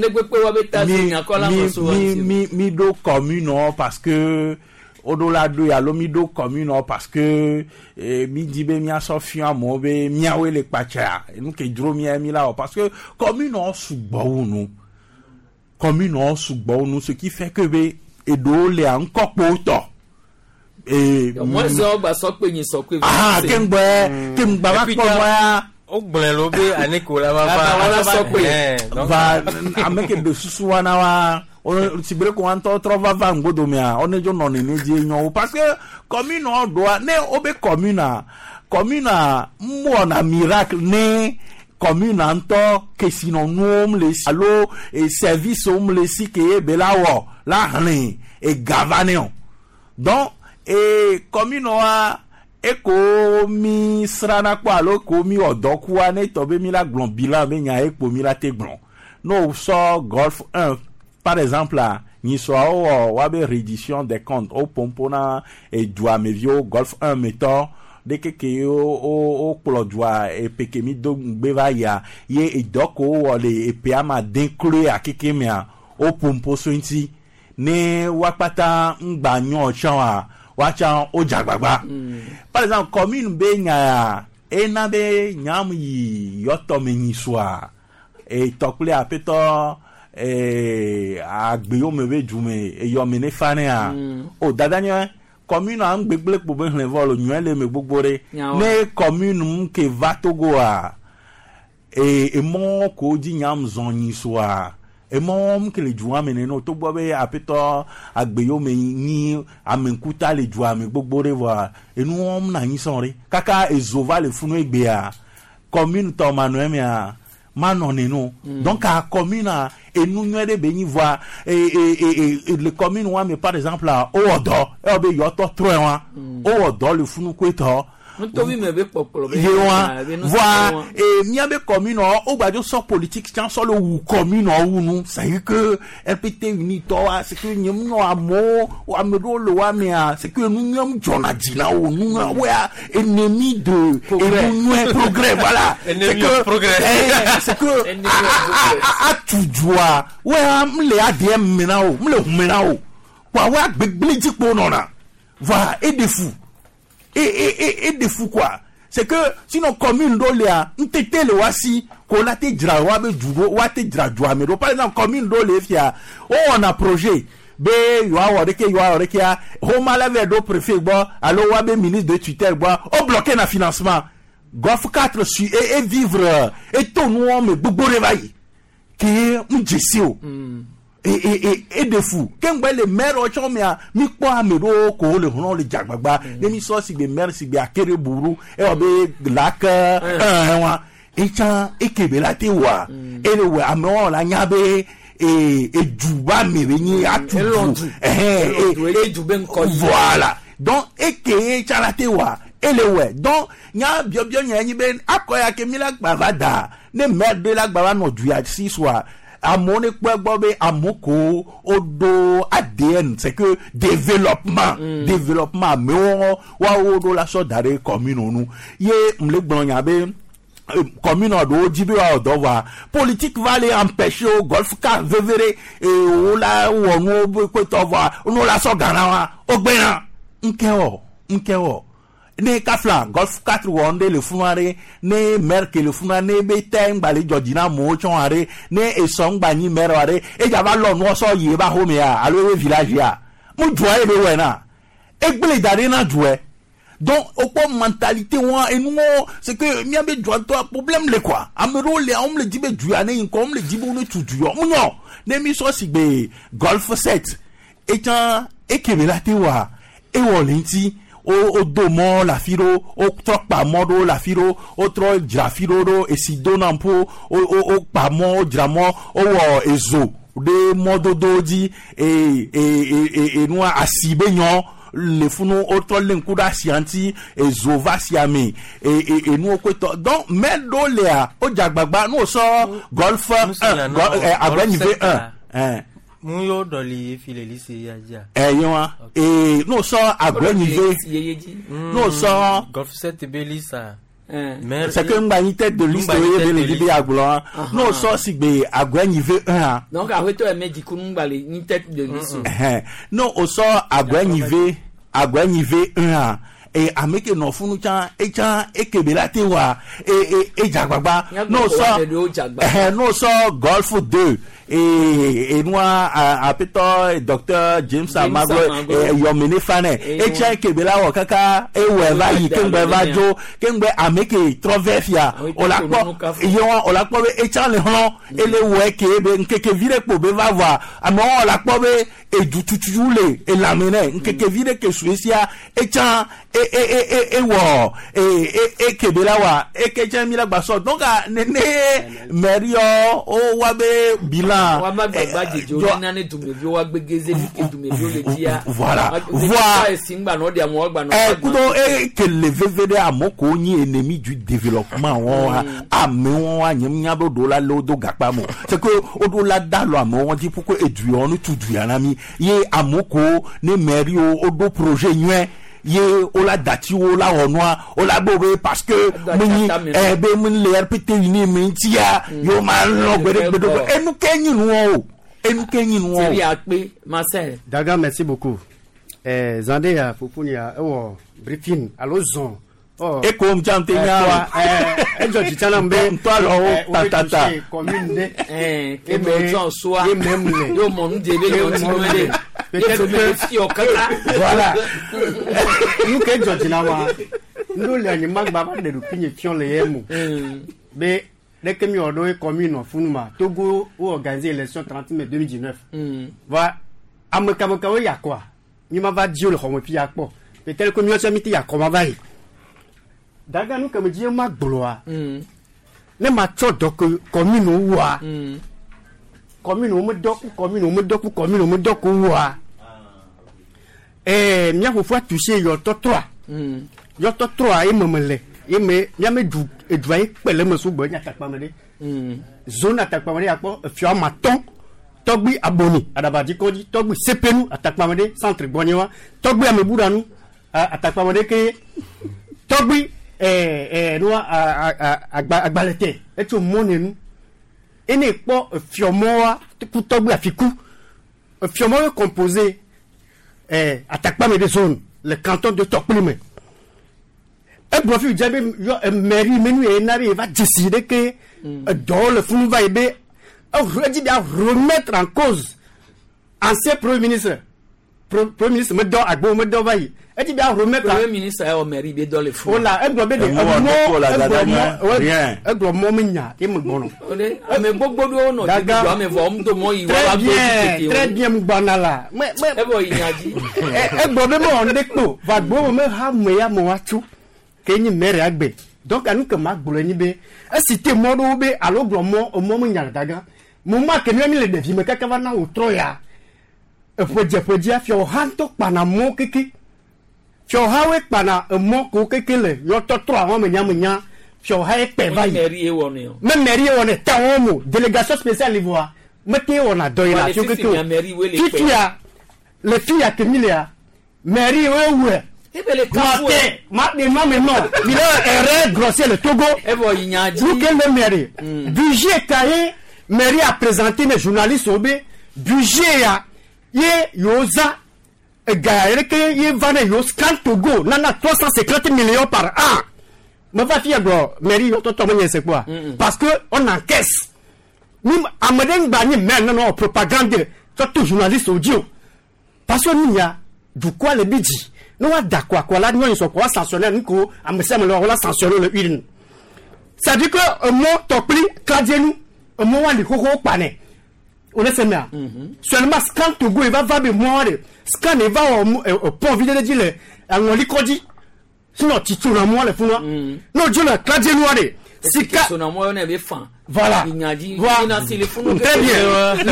Speaker 14: do commune parce que au-delà de yalo mi do commune parce que mi dibe mi asofia mo be mi awe le pacha nous que dro mi la parce que commune on sugbo nous commune en sous-bon nous ce qui fait que edo le encore poto et
Speaker 3: moi ça ba so pe yin so que
Speaker 14: kemgbe ba ko moya
Speaker 16: o gble lo be anikola ba
Speaker 3: so pe
Speaker 14: va ameke de susuwana wa on sibere ko anto trova va ngodo mia on ejo no ni je yan parce que commune on doit ne obe commune mo na miracle ne commune anto que sinon nous les allo et service les si que belawo la hani et gavaneon donc et commune a eko mi srana kwa lo ko mi odoku wa ne tobe mi la glon bilan be nya eko mi la te glon no so golf 1 par exemple là ni so wa be reddition des comptes au pompona et doa mevio golf 1 meto de que o plodwa e pekemi do gbeva ya ye idoko o le epiama d'inclure akekemia o pompo so nti ne wapata ngbanyo chawa wacha o jagbagba par exemple commune be nya e na be nyam yi yoto menyi soa e tokle apeto agbe o mebe jume e yo mene fane a o dadanya commune an gbegble po be hlen volo nyele me gbogbore ne commune ke va Togo a e mo ko di nyam zonyi soa e mo ke le juwa me no to gbo be apeto agbeyo me ni amenkuta le juwa me gbogbore wa enu na yin sonre kaka ezova le funu egbe a commune to manu me a manone no donc a commune et nous de béni voir et les communes wa mais par exemple là au odo e obe yoto troen au odo le funu kweto
Speaker 3: to bi me be popolo be
Speaker 14: voir et mi abe commune o gbajo so politique tian so le wu commune ou nous c'est que MPT uni to c'est que nyem no amo o amedo le wa me c'est que nous nyem jona dina o nous wa ennemi de progrès voilà c'est que progrès c'est que a tudwa wa mle adem mena o mle humena o wa gbegble ti po nona va et de fou et de fou quoi c'est que sinon commune dolia ntete le wasi ko la te dra wa be duro wa te dra dwa me do par exemple commune dolia fia on a projet be yo a oreke ya ho malave do préfet bo allo wa be ministre de tutelle bo o bloquer na financement Golf 4 su et vivre et tout nous me gbogbo revayi que mjesio et de fou kengbe le maire o chomia mi po amero ko le hono le jagbagba de mi so si be maire si be akere buru e obe laka wa e chan e kebe la te wa e le we amo la nyabe e juba mere ni atu
Speaker 3: e jube nko
Speaker 14: voilà donc e ke chan la te wa e le we donc nya bio nya ni ben akoya ke mi la gbavada ne maire de la gbava no duya si soit amone kwegbobe amoko odo ADN c'est que développement mais wa odo la so dare commune nu ye mle gbon be commune odo jibe wa odo wa politique va les empêcher au golf car vevere et o la wonu ko to wa no la so gana wa ogbena nkewo ne kafla golf 4 wonde le funare ne merke le funare ne be ten gbali jojina mo chonare ne esong gbani merare e java lo no so ye ba home ya alo village ya mu joie be wena egbele dare na joie donc au mentalité wa enu c'est que mi abe joie to problème le quoi amero le on le dibe joie ne comme le dibe no tutu yo mu no ne mi so sigbe golf 7 et tan ekebela te wa e wolinti o domo la firo o tropa modo la firo o tro grafiro do e si donampo o pa mo dramo o ezo de modo doji e no asibe nyon le funu o tro lenkuda sianti ezo vasiame e no kweto donc medo lea o jagbagba no so golf agbenive 1
Speaker 16: Muyo doli file lise yaja.
Speaker 14: Yon no so agbenive no so
Speaker 16: golf 7 belisa.
Speaker 14: C'est que mba ni tête de liste ye be libi aglo no so sigbe agbenive 1
Speaker 3: donc aweto e meji kunu mba ni tête de liste
Speaker 14: no o so agbenive 1 et ameke no funu chan ekebela te wa e jagbagba no so golf 2 et noa apito docteur James Amaglo yomene fane e cha kebela o kaka e weva yi kengbe vajo kengbe ameke trovefia o la po e cha le hon ele we ke be nkeke vire po be va voir amo o la po be e du tutule e la mene nkeke vire ke Suecia e cha wo kebela wa e ke cha mi la gbaso donc nene merio o wa be bilan
Speaker 3: wa magba jejo na ne dumebi wa gbegeze ni dumebi o le dia
Speaker 14: voilà kudo que le VVD amoko ni ennemi du développement won ame won anyamnya do la lodo gapa mo c'est que odola dalo amo won di pourquoi edu on tout du anami ye amoko ne merio odo projet nwe ye ola dati ola onwa ola bobe parce que mini be mun le RPT ni mintia yo man lo gbede enu kenyi nu o
Speaker 3: c'est apé Marcel
Speaker 6: Daga merci beaucoup Zande ya Fufunia briefing alozon
Speaker 14: e ko mjante nya
Speaker 6: enjo titana mbe
Speaker 14: ntwalo tatata
Speaker 6: commune de
Speaker 3: ke me ton soa yo mon debe yo timele peut-être que si o kaka
Speaker 6: voilà nous que enjo tinawa ndo le ni magba ba de rupinye fion le yemu be dès que mi odo commune funuma Togo ou organiser élection 30 mai 2019 va amakamokawo yakwa ni ma va dire le homopi yakpo peut-être que mi o samiti yakoma vai Daga nous comme dire ma gloire ne ma cho donc commune wa commune o me doku wa mia faut toucher yo to 3 et memele et me mia me du edwai pele me so gbo nya takpa me de zone atakpa me akpo fio maton togbi aboni adabadi koji togbi sepenu atakpa me de centre bonyewa togbi amebudanu atakpa me de ke togbi agbalete eto monenu ene po fiomoa ku togbi afiku fiomoa est composé attaque pas des zones le canton de Tokplime et profi jabe mairie menu et nari va décider que dans le fond va aider à remettre en cause ancien premier ministre me do agbo me do vai et tu bien remettre
Speaker 3: premier ministre au mairie be dans le fond
Speaker 6: voilà et globé de rien et glo mo minya e mo bono
Speaker 3: mais bogbodo no ti do me vo mdo mo yi wa
Speaker 6: très bien mo banala mais
Speaker 3: e bo inyaji
Speaker 6: e globé mo on de ko va gbo me ha mo ya mo wachu ke ni mere agbe donc anu ke ma gbo ni be e cité mo do be alo glo mo mo minya daga mo ma ke ni le defi me kaka va na utroya Podia fio hanto pana mo kiki fio hawe pana mo ko kiki le yo to 3 mo nya fio hae pe vai
Speaker 3: mairie e woni
Speaker 6: me mairie woni ta omo délégation spéciale ivoire mete wona doyla fio kiki fitia le fia kemilia mairie wewe
Speaker 3: ebele kafoué
Speaker 6: ma non il a grossier le Togo
Speaker 3: e vo inyaji
Speaker 6: vous quel le mairie budget cahier mairie a présenté les journalistes obé budget ya ye yoza gaire que ye vane yo scan Togo nana 350 millions par an me va fier bro mairie to to c'est quoi parce que on encaisse nous ameden bani men non propagande tout journaliste audio parce que nous ya du quoi le bidji nous a d'accord quoi là nous ils sont quoi sanctionner nous ko amesem le la sanctionner le une ça dit que un mot topli kadienu un mot wa li koko pané on est fermé seulement scan Togo il va moi scan il va au pont vide de dire on li kodi sinon tu tournes moi le fond non je le cladie noir
Speaker 3: si ka sona moi on est fan
Speaker 6: voilà
Speaker 3: voilà c'est le fond
Speaker 6: très bien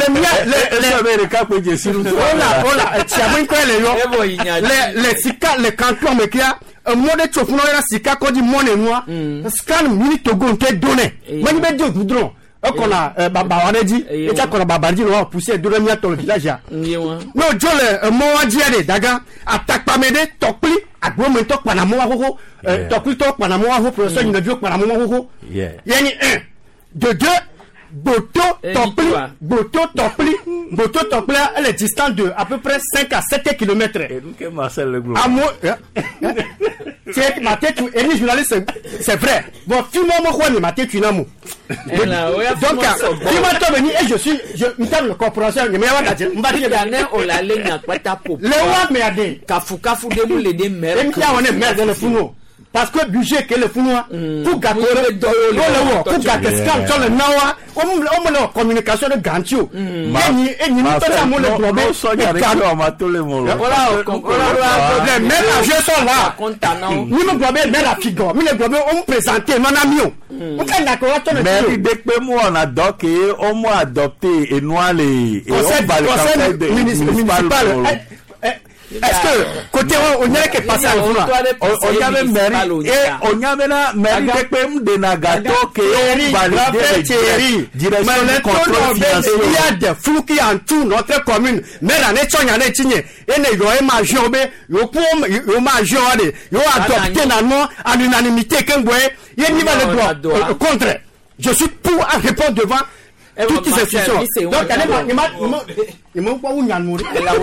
Speaker 14: le cas peut dire
Speaker 6: voilà tu as bien quoi les sika les cantons mais qui a un mode de chauffe noir sika kodi monnaie noir scan mini Togo on te donné moi be dire goudron qu'on a baba on a dit et ça qu'on a baba dit on va pousser de remia dans le village là non jole mo wa diade daga attaque pas m'aider tokli agbo me tok pana mo wa koko tokli tok pana mo wa koko professeur ni dio pana mo wa koko yani 1 de 2 boto tokli elle est distante de à peu près 5 à 7 km
Speaker 14: et donc Marcel le gros
Speaker 6: c'est ma tête et les journalistes c'est vrai bon finalement quoi mais ma tête tu n'as donc tu vas te venir et je me donne le corporation mais on va dire
Speaker 3: on la ligne à quoi ta peau
Speaker 6: le wa me ade
Speaker 3: kafu de nous les des mères
Speaker 6: et on est mère dans le fourneau parce que budget que le fourneau pour gâteau pour gâteau scam sur le nawa on me communication de gantio et ni pas ça mon le problème voilà mais là je suis là ni me problème mais la figure mais le problème on me présenter mon ami on fait d'accord
Speaker 14: mais dès que moi on a donc on m'a adopté et nous les et on va le conseil municipal. Est-ce que côté on y a que passer on y avait mairie et on y avait la mairie de Nagato qui est validé direction du contrôle financier.
Speaker 6: Il y a des flous qui entourent notre commune mais la nation y en est signé et ne yo major be yo major de yo adopté non à l'unanimité qu'un boy il n'y va le droit contre je suis pour à répondre devant toutes ces institutions. Donc, il m'a pas oublié nous.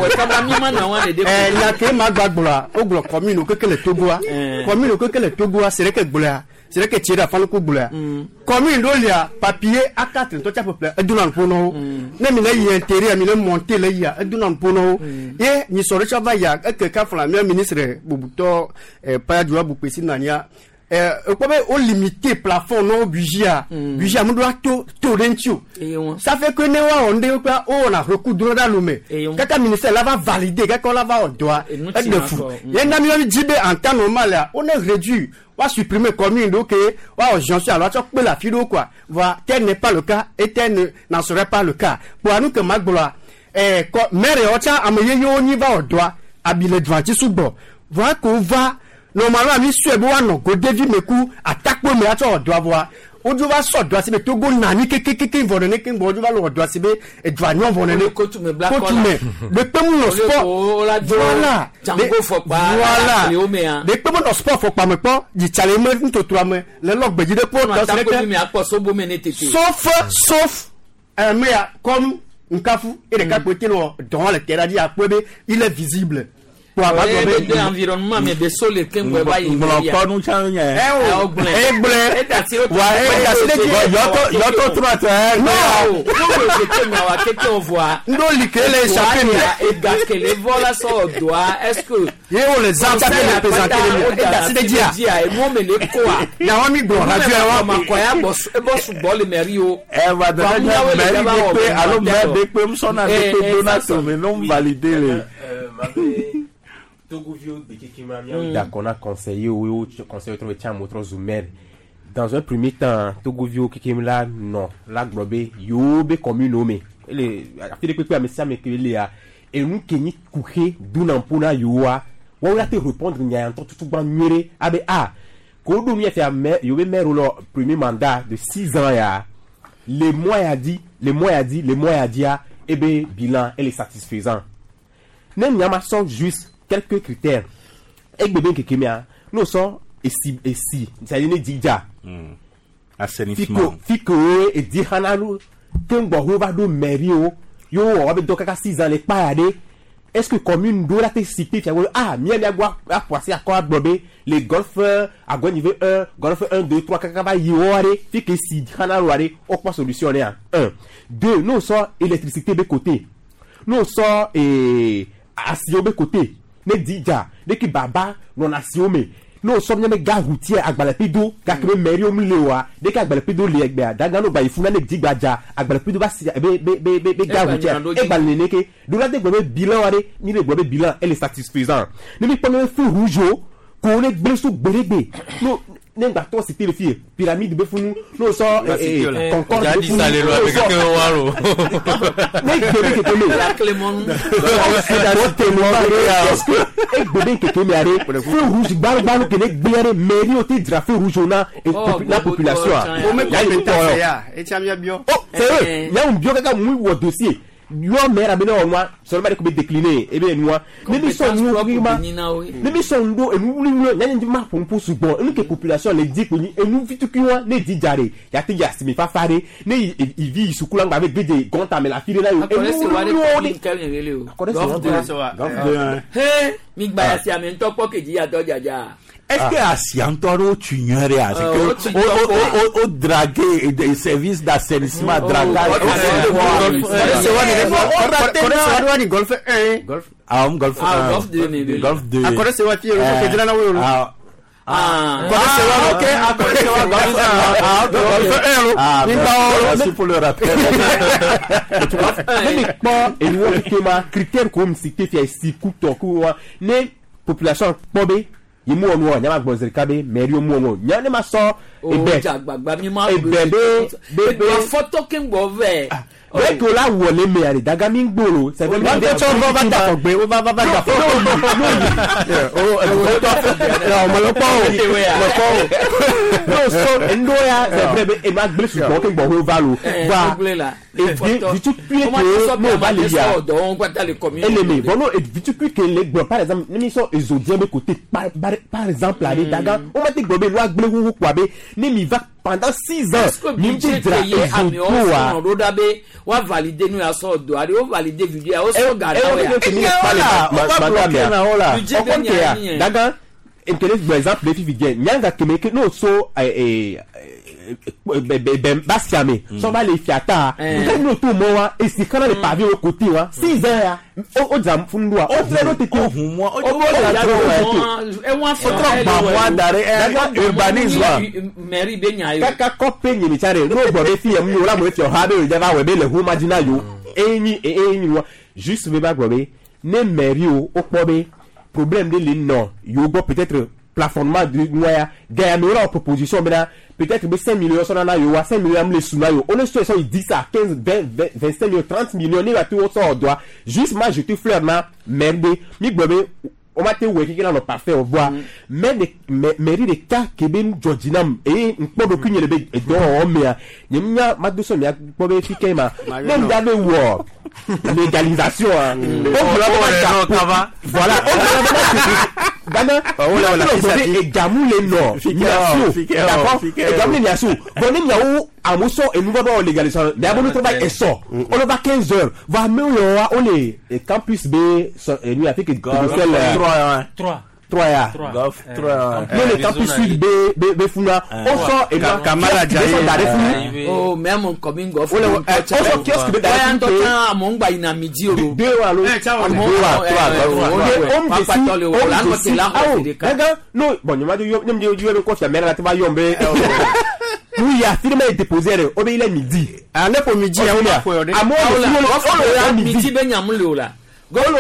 Speaker 6: La que ma bagbola, au gros commune que le Togoa, commune que le Togoa, c'est que boula, c'est que tire à faire le coup boula. Commune d'Olia, papier à 4, tout à peu près, et d'un pono. Même il y a intérêt à me monter là, et d'un pono. Et ni sur le travail, et que quand la meilleure ministre, Boubouto, pas du Aboupessi Nania. On limité plafond non budget on doit tout rentio ça fait que on a recours dans l'homme quand le ministère là va valider quand on la va au droit de fou il y a un ami dit en temps normal on est réduit on va supprimer commune donc on j'en suis alors tu peux la philo quoi voilà tel n'est pas le cas et tel n'en serait pas le cas pour nous que Magbola maire et autre amoyer on y va au droit habile devant sous bord voilà qu'on va normalement mi suebo wa no go David Meku attaque me ato doit voir o do va so doit se be togo nani ke vonene ke bo do va lo doit se be e doit nyon vonene
Speaker 3: ko tu me black
Speaker 6: le pemu no sport voilà
Speaker 3: jango fo pa
Speaker 6: voilà le pemu no sport fo pa me po di challenge nto to am le log be di de po do se ke
Speaker 3: mi aposo bo menete
Speaker 6: sauf mais comme nkafu et les capoter dans le terrain di apebe il est visible pour avoir
Speaker 3: de environnement mais de sol et qu'un bois il
Speaker 14: y a nous change
Speaker 3: on voit
Speaker 6: non les échappés
Speaker 3: et gasque les vols sont doigt est-ce que
Speaker 6: on les entend présenter les dia et moi mais les quoi na on mi bon radio
Speaker 3: ma koya boss bol merio
Speaker 14: va de alors mais de me son avec Donato mais non valider les
Speaker 15: Togovio de Kikimamia d'accord on a conseillé ou conseiller trop tiens motro zoomer dans un premier temps Togovio Kikimla non la globé yobe commune nommé les affaire que peut amesa mais que les a et nous kenyi coucher dunan pona yoa on va te répondre nya en tout ban mire abe a ko do mi fait yobe maire le premier mandat de 6 ans ya les mois a dit et ben bilan elle est satisfaisant nem nyama sont juste quelques critères et bébé kekemia nous sommes et si ça y est déjà
Speaker 14: assainissement
Speaker 15: fiko et dihanalu kembo va do merio yo on va donc 6 ans les parade est-ce que commune doit être cité mien agua a passer à quoi bobé les golfeurs à go niveau 1 golf 1 2 3 kakaba yoare fiko si dihanalu are on pas solutionner 1 2 nous sommes électricité de côté nous sommes et asio de côté ne dija de ki baba non asiome no so me ga routier agbalapido ga kebe merium lewa de ka agbalapido le egbe daga no ba ifuna ne digbaja agbalapido ba si be ga routier e balene ke do la de gbe bilan ware ni le gbe bilan elle est satisfaisant ne mi pone feu rouge ko ne gbe so gberebe no n'importe quoi c'était le fille pyramide be funu no so concorde
Speaker 16: ya di sale lo avec que waro
Speaker 15: mais que tele
Speaker 3: la clément
Speaker 15: e gbede keke mi are feu rouge balu que ne gbiare mairie oti dra feu rouge na la population
Speaker 6: o me commenter ya e chamia bio
Speaker 15: c'est ya un bio kaka muy wo dossier yo maire abena onwa seulement de décliner et bien moi ne mi son do e nous nyanya ma pompo sugbon enu ke population le dit ko ni enu fitu ki wa ne di jare ya ti ya simi fa fare ne i vi sukula ngba be gbeje gonta me la fire na yo
Speaker 3: mi gba ya si ame ntopo keji ya do jaja
Speaker 14: est-ce que Asiantoro tu ignorais c'est que au draguer des services d'assainissement dragage
Speaker 6: golf 1
Speaker 14: golf 2
Speaker 6: encore c'est what
Speaker 14: merci pour le rappel.
Speaker 15: Critère comme cité fait ici couteau ne population pobé yimu onu nyama gbozer kabe meri omu nyane ma so ebe
Speaker 3: bebe photo kengbo ve
Speaker 15: ouais que là où les meilleurs daga mi ngboro c'est vraiment
Speaker 6: des choses va ta ogbe o va
Speaker 15: no so ndoya c'est vrai e ma gbe sugbon kengbo ho valo va et tu puis que no va les ya elemi bono et tu puis que les par exemple ni so ezodien be côté par exemple la daga on m'a dit gbobe lo agble hu kwabe ni mi va pendant 6 ans ni ti dra
Speaker 3: e wa valider nous aso do ari o valider video o so gada
Speaker 15: ya daga intérêt par exemple les filles nyanga kemeke no so basiame so ba le fiata quand nous tout moi et si quand les pavés au côté 6 heures o jam fundua o tre no tete
Speaker 14: moi o e wa photo ba moi dare urbanisme
Speaker 3: mairie benya yo
Speaker 15: kaka kope ni chare no bo be fi em yo la mo fi o ha be je ba we be le hu magina yo enyi wa juste be ba gobe ne mairie o pobe problème de les non yo go peut-être plafonnement de noya gagner la proposition peut-être 5 millions sur na yo 5 millions les sous na yo on est sur 10 à 15 20 25 millions 30 millions ni va tout au doigt juste moi je te fleur na merde mi gobe on m'a te weki na no parfait au bois mais mairie de cas keben jodinam et npodo kunye be do o mea nyemnya maduso mea bobe fike ma même dans le war légalisation voilà Dana, et gamou les non, d'accord, et gamou les yassou, bonne yaou, amuso, et nous va légalisation, mais abonne travail et sort, on va 15 heures, va mieux on est, campus B, et nous avec 3 ya
Speaker 14: golf 3
Speaker 15: le campus sud B funa on sort et
Speaker 6: Kamala Jaye
Speaker 3: oh même coming golf
Speaker 15: on sort qu'est-ce que
Speaker 3: d'ailleurs tout temps mon ba ina midi o
Speaker 15: deux allo non bon il m'a dit yo ko fa mera ta yombe oui ya firme déposer o be il est midi
Speaker 6: à pour midi
Speaker 3: midi be nyamule ola golo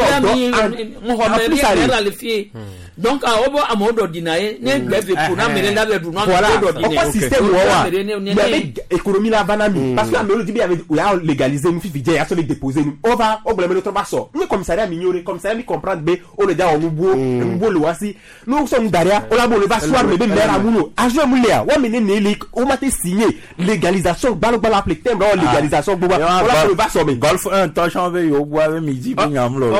Speaker 3: le fie donc obo amodo dinaye ne gbeve pour na mere la be du na
Speaker 15: odo dinaye o système wa mais économie la banami parce que amelo dibi avec o ya légaliser mi fifi ya so le déposer on va o blème le trabasso ni commissariat mignore commissariat mi comprendre be o le da on bo le wasi nous sommes derrière on la bo le va soir me be mère amuno ajo mulia wa mene ne li o mate signer légalisation balo appliquer tembre légalisation bo on la bo va so me
Speaker 14: golf 1 tension ve yo bois midi bi nyam lo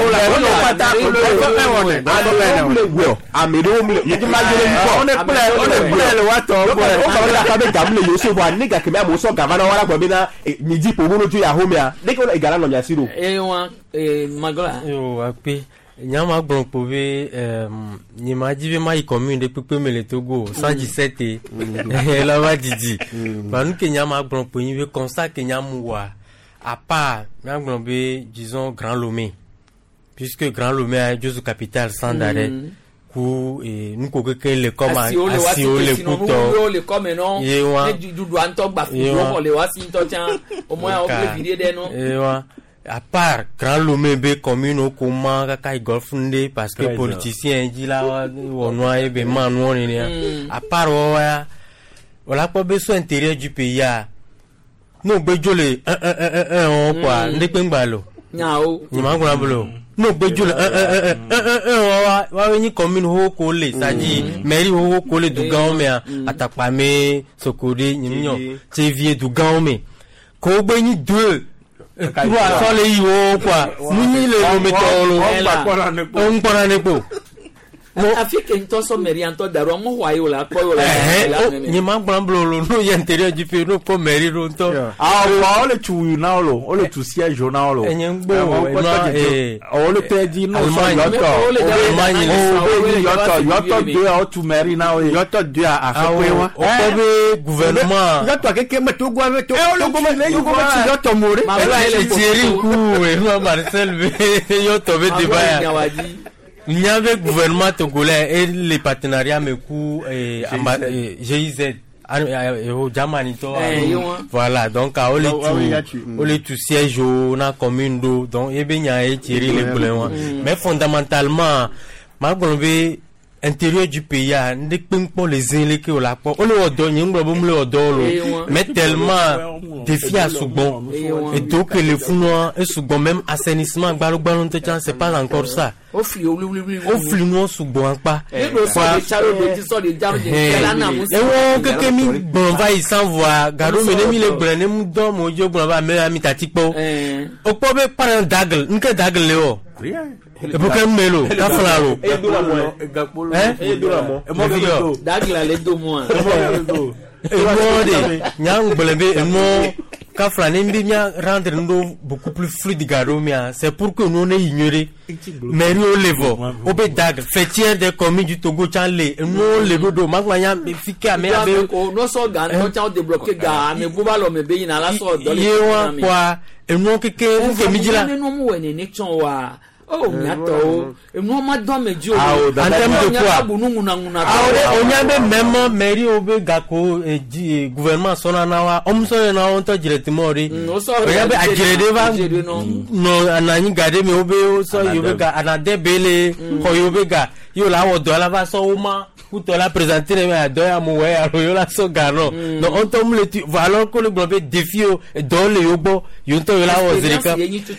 Speaker 15: amedo on est plein le wato on la ka be gamle yo so bo nigga ke me am so gavana wala ko bi na midi po wono ju ya homia de ko igala no nyasiro
Speaker 3: wa magola
Speaker 16: yo ape nyama gbon pove ni ma dive ma commune de pepe mele Togo 117 la va didi ba nu ke nyama gbon po yin ve constat ke nyamu wa à part nyama gbon be disons Grand Lomé puisque Grand Lomé a juste capitale sans d'arrêt ku nous ko ke le comme asio le couteau
Speaker 3: le comme non et du doit to gba fi on le wasi to tian au moins on peut vider des non
Speaker 16: et à part Grand Lomé be commune ko ma ka golf ndé parce que politicien dit là on noie be man non ni à part voilà pas besoin intérieur du pays no be jole on quoi ndé ngba
Speaker 3: nyao
Speaker 16: ni ma ngura bolo no bejule wa ni commune ho ko le saji mairie ho ko le du gawme atapa me sokode nyinyo tevie du gawme ko gbe ni 2 3 so le yo kwa ni le o metolo on para ne po
Speaker 3: Afrique ntɔ sɔ mairie ntɔ da ro mo wa yo la ko yo la
Speaker 16: ni ma gbamblo lo no ye intérieur du pays no ko mairie ro ntɔ
Speaker 14: o le tu na lo o le tu siège na lo
Speaker 16: enyengbo
Speaker 14: o le pedi no so yoto de o tu mairie na o yoto de a ko wa
Speaker 16: o ko be gouvernement
Speaker 6: yoto ke me to gwa me to yoto more
Speaker 16: ma le tieri ku e no Marcel yoto be de ba il y avait gouvernement togolais et les partenariats me coup GIZ au Jamanito voilà donc on les tout siège na commune do donc e be nya e tirer les problèmes mais fondamentalement ma golbe intérieur du pays a ne ping pour les élèves que la on le odo ni ngbo le odo mais tellement défi à Sougbon et donc le founoir et Sougbon même assainissement gbalo c'est pas encore ça au flino Sougbon pas et que mi bon va il s'envoie garo me mi le brene mu do mo jo bon va me ami tatipo o po be par dagle nke dagle o et pour quel mélo ta flaro
Speaker 3: dagle les 2 mois
Speaker 16: et moi nyang blebe mo ka flane mbia rendre nous beaucoup plus fluide garomia c'est pour que nous ne ignorer mais nous levo obe dag fêtière des communes du Togo chanlé nous le do magmanya fika mais
Speaker 3: no so gan no cha débloquer ga me buba lo me be na la so do
Speaker 16: le quoi et nous que midila
Speaker 3: no mu wene ne chon wa oh miato e no ma do mejo
Speaker 16: en termes de quoi on y a même mairie obe gako e gouvernement sonanawa omso na on to directement ri on y a ajirede va no anani gade me obe so yobe ga anade bele ko yobe ga yo la wo do la va so uma pour te la présenter mais do ya mo we yo la so gano no on to mle tu valeur que le globé défi do le yobo yo to la wo zerika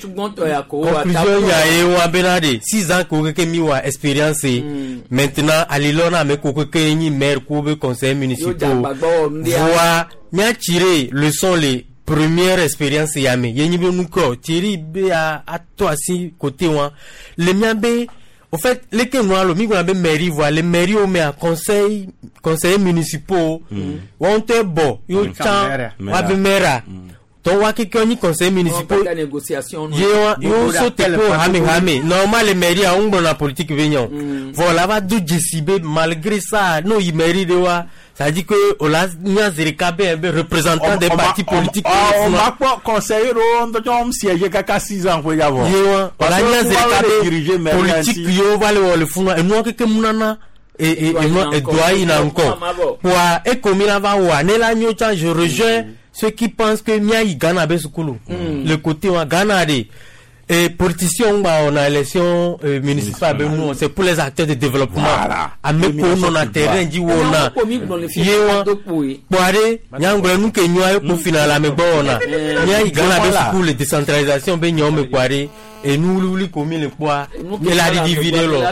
Speaker 16: conclusion ya wa benade 6 ans ko ke mi wa expérience maintenant alilona me ko ke ni maire ko be conseil municipal voix m'a tiré leçon les première expérience yame yenyi be nuko tiri be a toi si côté wa le miabe au fait les que nous mi gona be mairie voix les mairies au mais conseil municipaux on te bo yo chan wa be mera to wa ke ni conseil municipal
Speaker 3: négociation
Speaker 16: yo so te ko hame normal les mairies a on na politique venyon voilà va du jisibe malgré ça no i mairie de wa ça dit que ola nya zerikabe représentant des partis politiques
Speaker 14: on m'a pas conseiller on doit siéger kaka 6 ans pour y avoir
Speaker 16: ola nya zerikabe politique yo vale le funu e no ke munana et doit il encore pour et comme il va wa ne la nyocha je rejoins ceux qui pensent que nya i Ghana be sukulu le côté wa Ghana de et politiciens on a élection municipale c'est pour les acteurs de développement à me ko na terrain di wona yewa boare nyangwe nu ke nyoa ko final a me bona nya i Ghana be school décentralisation be nyome boare et nous lui commis le poids et la diviser lo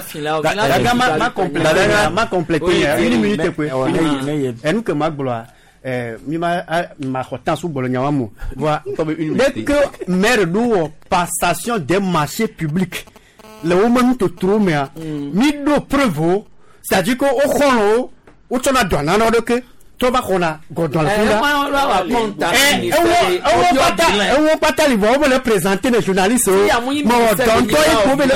Speaker 6: ma compléter une minute quoi et nous que ma gloire ma hotan sous Bologna mo voilà dès que maire do passation des marchés publics le moment to trouve mi do preuve c'est-à-dire que au kholo o tona dona na que to ba khona godon la on pas li va le présenter les journalistes mo don to e ko be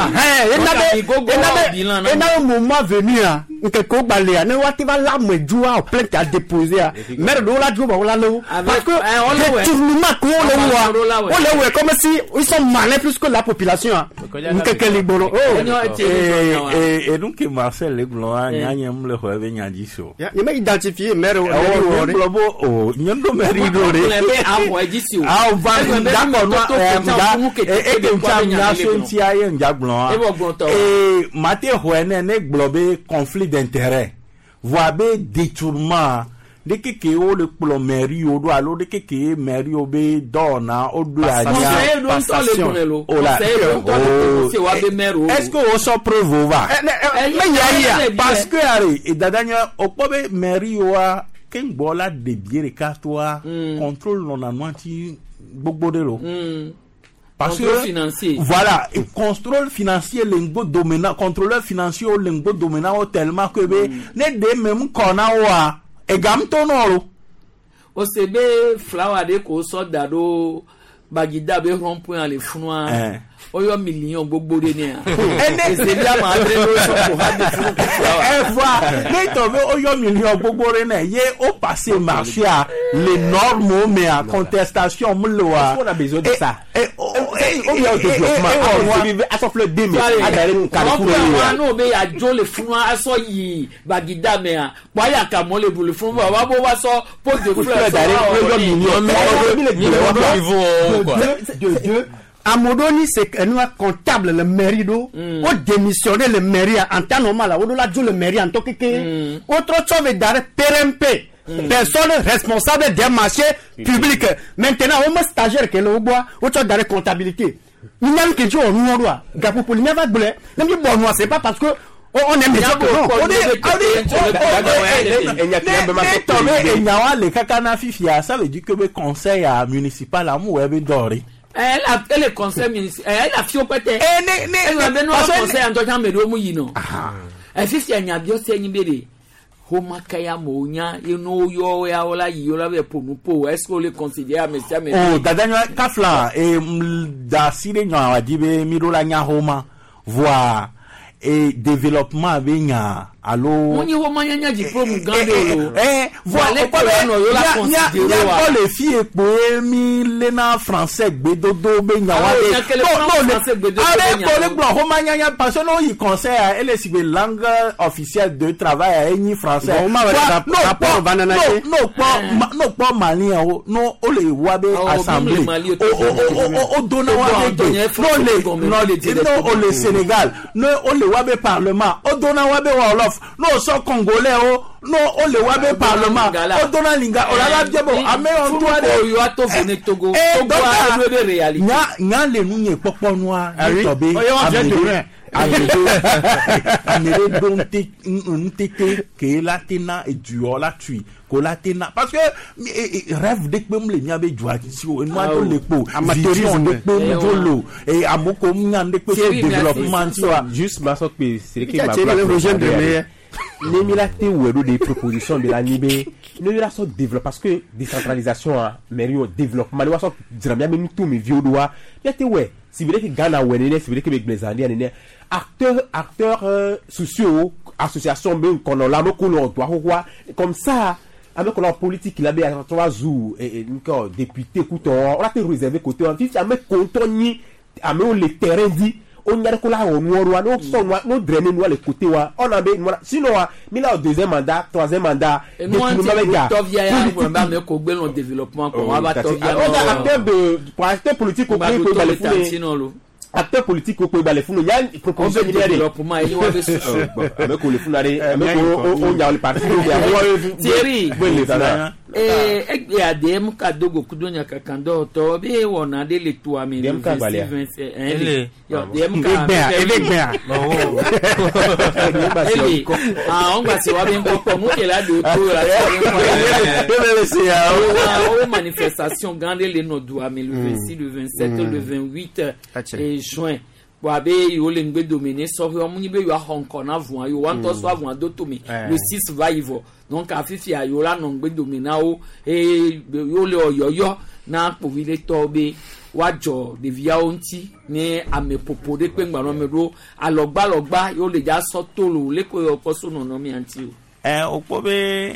Speaker 6: et moment venu que ko balé ne wati va la medua plainte à déposer maire do la djo ba la lo parce que on le tournement ko le wa comme si ils sont malins plus que la population que les bolo
Speaker 14: et donc Marcel le gloire nyanyem le hobe nyadiso
Speaker 6: ya me identifier maire
Speaker 14: o nyando maire do re
Speaker 3: ah
Speaker 14: va d'accord no et que chamna senti aye njagbon et maté hoene ne globe conflit d'intérêt voabe détournement de que o le plomerie o do alo de que mairie o be dona o do anya passation o la est-ce que o so preuve va parce que ari et dadanya o pobe mairie o a ken bola de biere ka toi contrôle non anwanti gbogbo de lo parce
Speaker 3: contrôle
Speaker 14: que
Speaker 3: financier.
Speaker 14: Voilà, et contrôle financier lingo dominant, contrôleur financier au lingo dominant tellement que ne de même qu'on a et gamtonoro.
Speaker 3: O sebe flower de ko so dado bagida be rond-point à les fnois. Oyo million gbogbo de ni a. E se bi ama adre lo so ko ha de flower.
Speaker 14: Voilà, ne tombe oyo million gbogbo re na ye au passé marché à les normes mais à contestation mloa.
Speaker 15: On a besoin de ça. On vient au développement. À son fleur demi. À d'aller nous calculer.
Speaker 3: On be ya jo le fnois aso yi bagida me a. Wa ya ka mo le bu le fnois wa bo wa so pot de fleurs d'aller
Speaker 6: million. Amodoni c'est un comptable le mairie do o démissionner le mairie en temps normal o la le mairie en tant que autre chose d'arrêt PRMP personne responsable des marchés publics maintenant on me stagiaire que le bois autre d'arrêt comptabilité il n'y a que tu on nous doit gapo pour n'y va blé même bon moi c'est pas parce que on est médiocre non on
Speaker 14: est les kakana fifia ça veut dire que le conseil municipal amu ebe dori.
Speaker 3: Elle a le conseil municipal. Elle a fait au côté. Elle a bien le conseil en tant que médium yino. Elle fait si elle a bien c'est nibéré. Homa kaya monya ino yo ya ola yola be pour nous pour est-ce qu'on le considère monsieur mais
Speaker 14: oh dadanya kafla et da sire nya wadibe mirola nya homa voix et développement benya allo
Speaker 3: moni homa nya diplôme gande lo
Speaker 14: voilà il y a les filles poémi lena français bedodo benya non homa nya parce que non il conseille elle est la langue officielle de travail ni français non pas malien non on les wabe assemblée au dona wabe non le Sénégal non on le wabe parlement au dona wabe wolof non so congolais non on le wabe parlement o dona linga o la biebo ame on doit de
Speaker 3: yo ato vene Togo Togo a de réalité
Speaker 14: nya le nu nye popo noa tobe amere don ntete ke la tena e duo la tui ko la tena parce que rêve de pem le nya be joa si o noa to le po amateurisme de pem jolo et amoko nya de pe développement soit
Speaker 15: juste ma so pe c'est que ma projet l'émilate ou des propositions de la Nibé ne la sorte développe parce que décentralisation a mérite au développement ne va sorte dire bien mais tout mes vieux doigts il y a ouais si vous voulez que Ghana ou c'est vrai que les années acteurs sociaux associations même qu'on a là qu'on doit comme ça avec la politique il a bien trois jours et député couteau on a été réservé côté en fait il y a même contenu à même les terrains dit on y a que là on noir no son no drainer nous les côtés wa on a sinon mais là au deuxième mandat troisième mandat
Speaker 3: et nous on va ko gbe le développement ko va tovia
Speaker 15: acteur de acteur politique au pays acteur politique au pays balé funu ya proposition de
Speaker 3: développement et nous avec
Speaker 15: le funare avec on y a le parti
Speaker 3: Thierry et ADM kadogo kudonya kakando to be wona de le toi mais le 26 DM on va se voir bien comme nous là de tout manifestation grande les no doit mais le 26 le 27 le 28 juin Wabe yo lengbe dominer so yo muni be yo Hong Kong avon yo want to so avon dotomi le 6 va yivo donc afifi ayo la no ngbe domina o yo le oyoyo na povile tobe wajo de via onti ni amepopo de pe ngba no mero alogba yo le ja so tolo le ko yo koso no no mi anti
Speaker 14: o pobe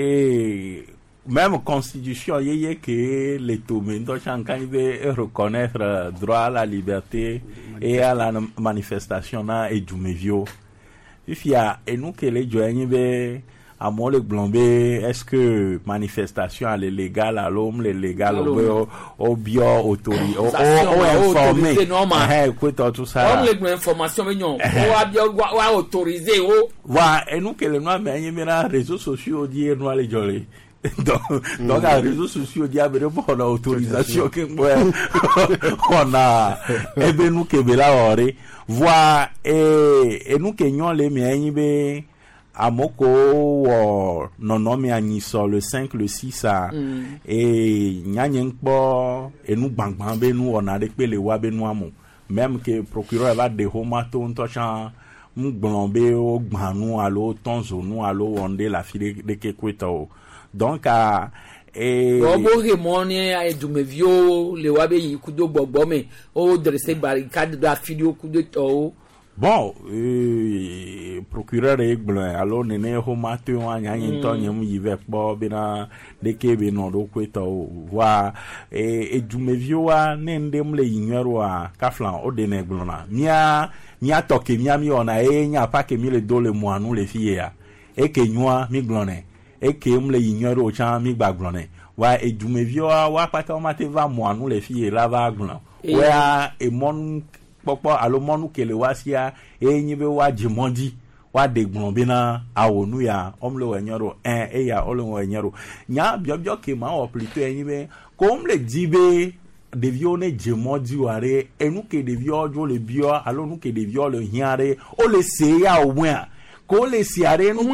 Speaker 14: même constitution yeye que les toumendo chankan veut reconnaître droit à la liberté et à la manifestation na et du mevio ifia et nous que les joignent be à mon le blombe est-ce que manifestation à légal à l'homme les légal au bio autorité au informé quoi tout ça
Speaker 3: on les information mais non au bio autorisé au
Speaker 14: wa et nous que les noirs mais les réseaux sociaux dire nous les jolé donc les réseaux sociaux diable on a autorisation que on a et ben nous que bela ore voir et nous que nous les mais amoko nonomi aniso le 5 le 6 a et nyanyen po enu gbangban be nu ona de pe le wa be nu amu même que procureur va de homato ntochan mgbonbe o gbanu alo tonzo nu alo wonde la file de kekweto donc a
Speaker 3: Robo Remoni a Dumevio le wabe yikudo bogbome o dresse barricade da filio kudo to.
Speaker 14: Bon, procureur Egblin, alors nene homate wanya yinto nyem yive po bena deke be no do kweto wa Dumevio wa nendem le yinwero a kaflan o de neglona. Mia toke mi ona nya pa ke mi le dole mo anu le fie ya. E ke nyua mi glone. E ke mle yinwero o chan mi gbaglone. Wa Dumevio wa pa ke o mate va mo anu le fie la va glon. Wa e mon popo alo monu kele wasia enyibe wa jimondi wa degbon bina awonu ya omle wenyoro ya ole wenyoro nya biobio ke ma o plutôt enyibe ko omle dibe devio ne jimondi ware enu ke devio jo le bio alo nu ke devio le hiare o le se ya o mwa ko le siare nu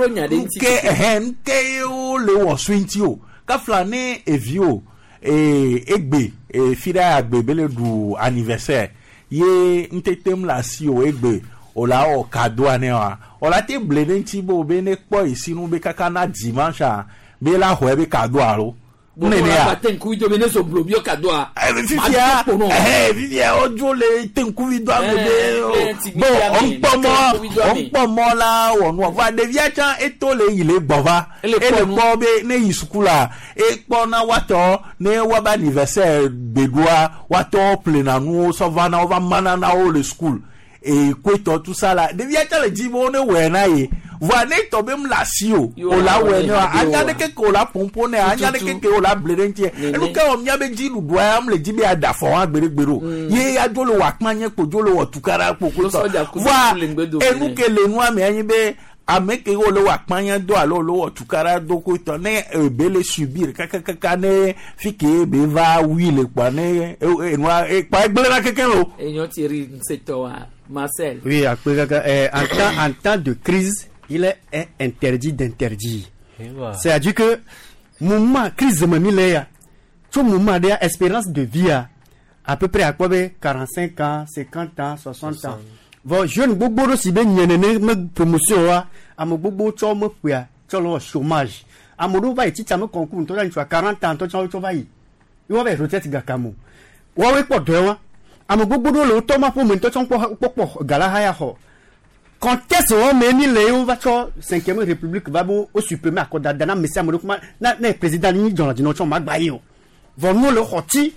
Speaker 14: ke o le wo swinti o ka flane evio egbe fira agbe bele du anniversaire ye ntetem la si o egbe o la o kado anewa o la te blede ntibo be ne po isinu be kaka na dimanche be la ho be kado aro nene ya
Speaker 3: tenku video be ne so blobio kado a
Speaker 14: vivia ojo le tenku video be bon on po la wonu va devia chan etole ile gbova ele po be ne yisukula e po na wato ne waba anniversaire bedua wato plenanu so va na over mana na le school e kweto tout ça là devia chan le dibo ne we na ye voine to bem la sio o la we ne anya de ke ko la pompo ne anya de ke o la blerenti e lu ka o mia be ji lu do am le ji be ada fo agbere ye ya jolo wa panye ko jolo wo tukara ko ko so wa e lu ke le nu ame yin be ameke o lo wa panye do alo lo wo tukara do ko to ne bele subir kaka ne fike be va wi le pa ne e pa egbere keke lo
Speaker 3: eyan ti ri secteur Marcel.
Speaker 6: Oui, en temps de crise, il est interdit d'interdire. C'est-à-dire que moment crise de tout moment de espérance de vie à peu près à quoi 45 ans, 50 ans, 60 ans. Bon, jeune beaucoup si ben yene promotion à mon beaucoup to me puya, to le chômage. À mon do va iti ta me concours, to tu as 40 ans, to va yi. Il va retraite gakamu. Wa we po de amo gbogbo le to ma po mo to po gala haya ho conteste o me ni le o va cho 5e république va bo o supprimer accord dana mesia mo kuma na président ni John Dino cho magba yi o vo no le hoti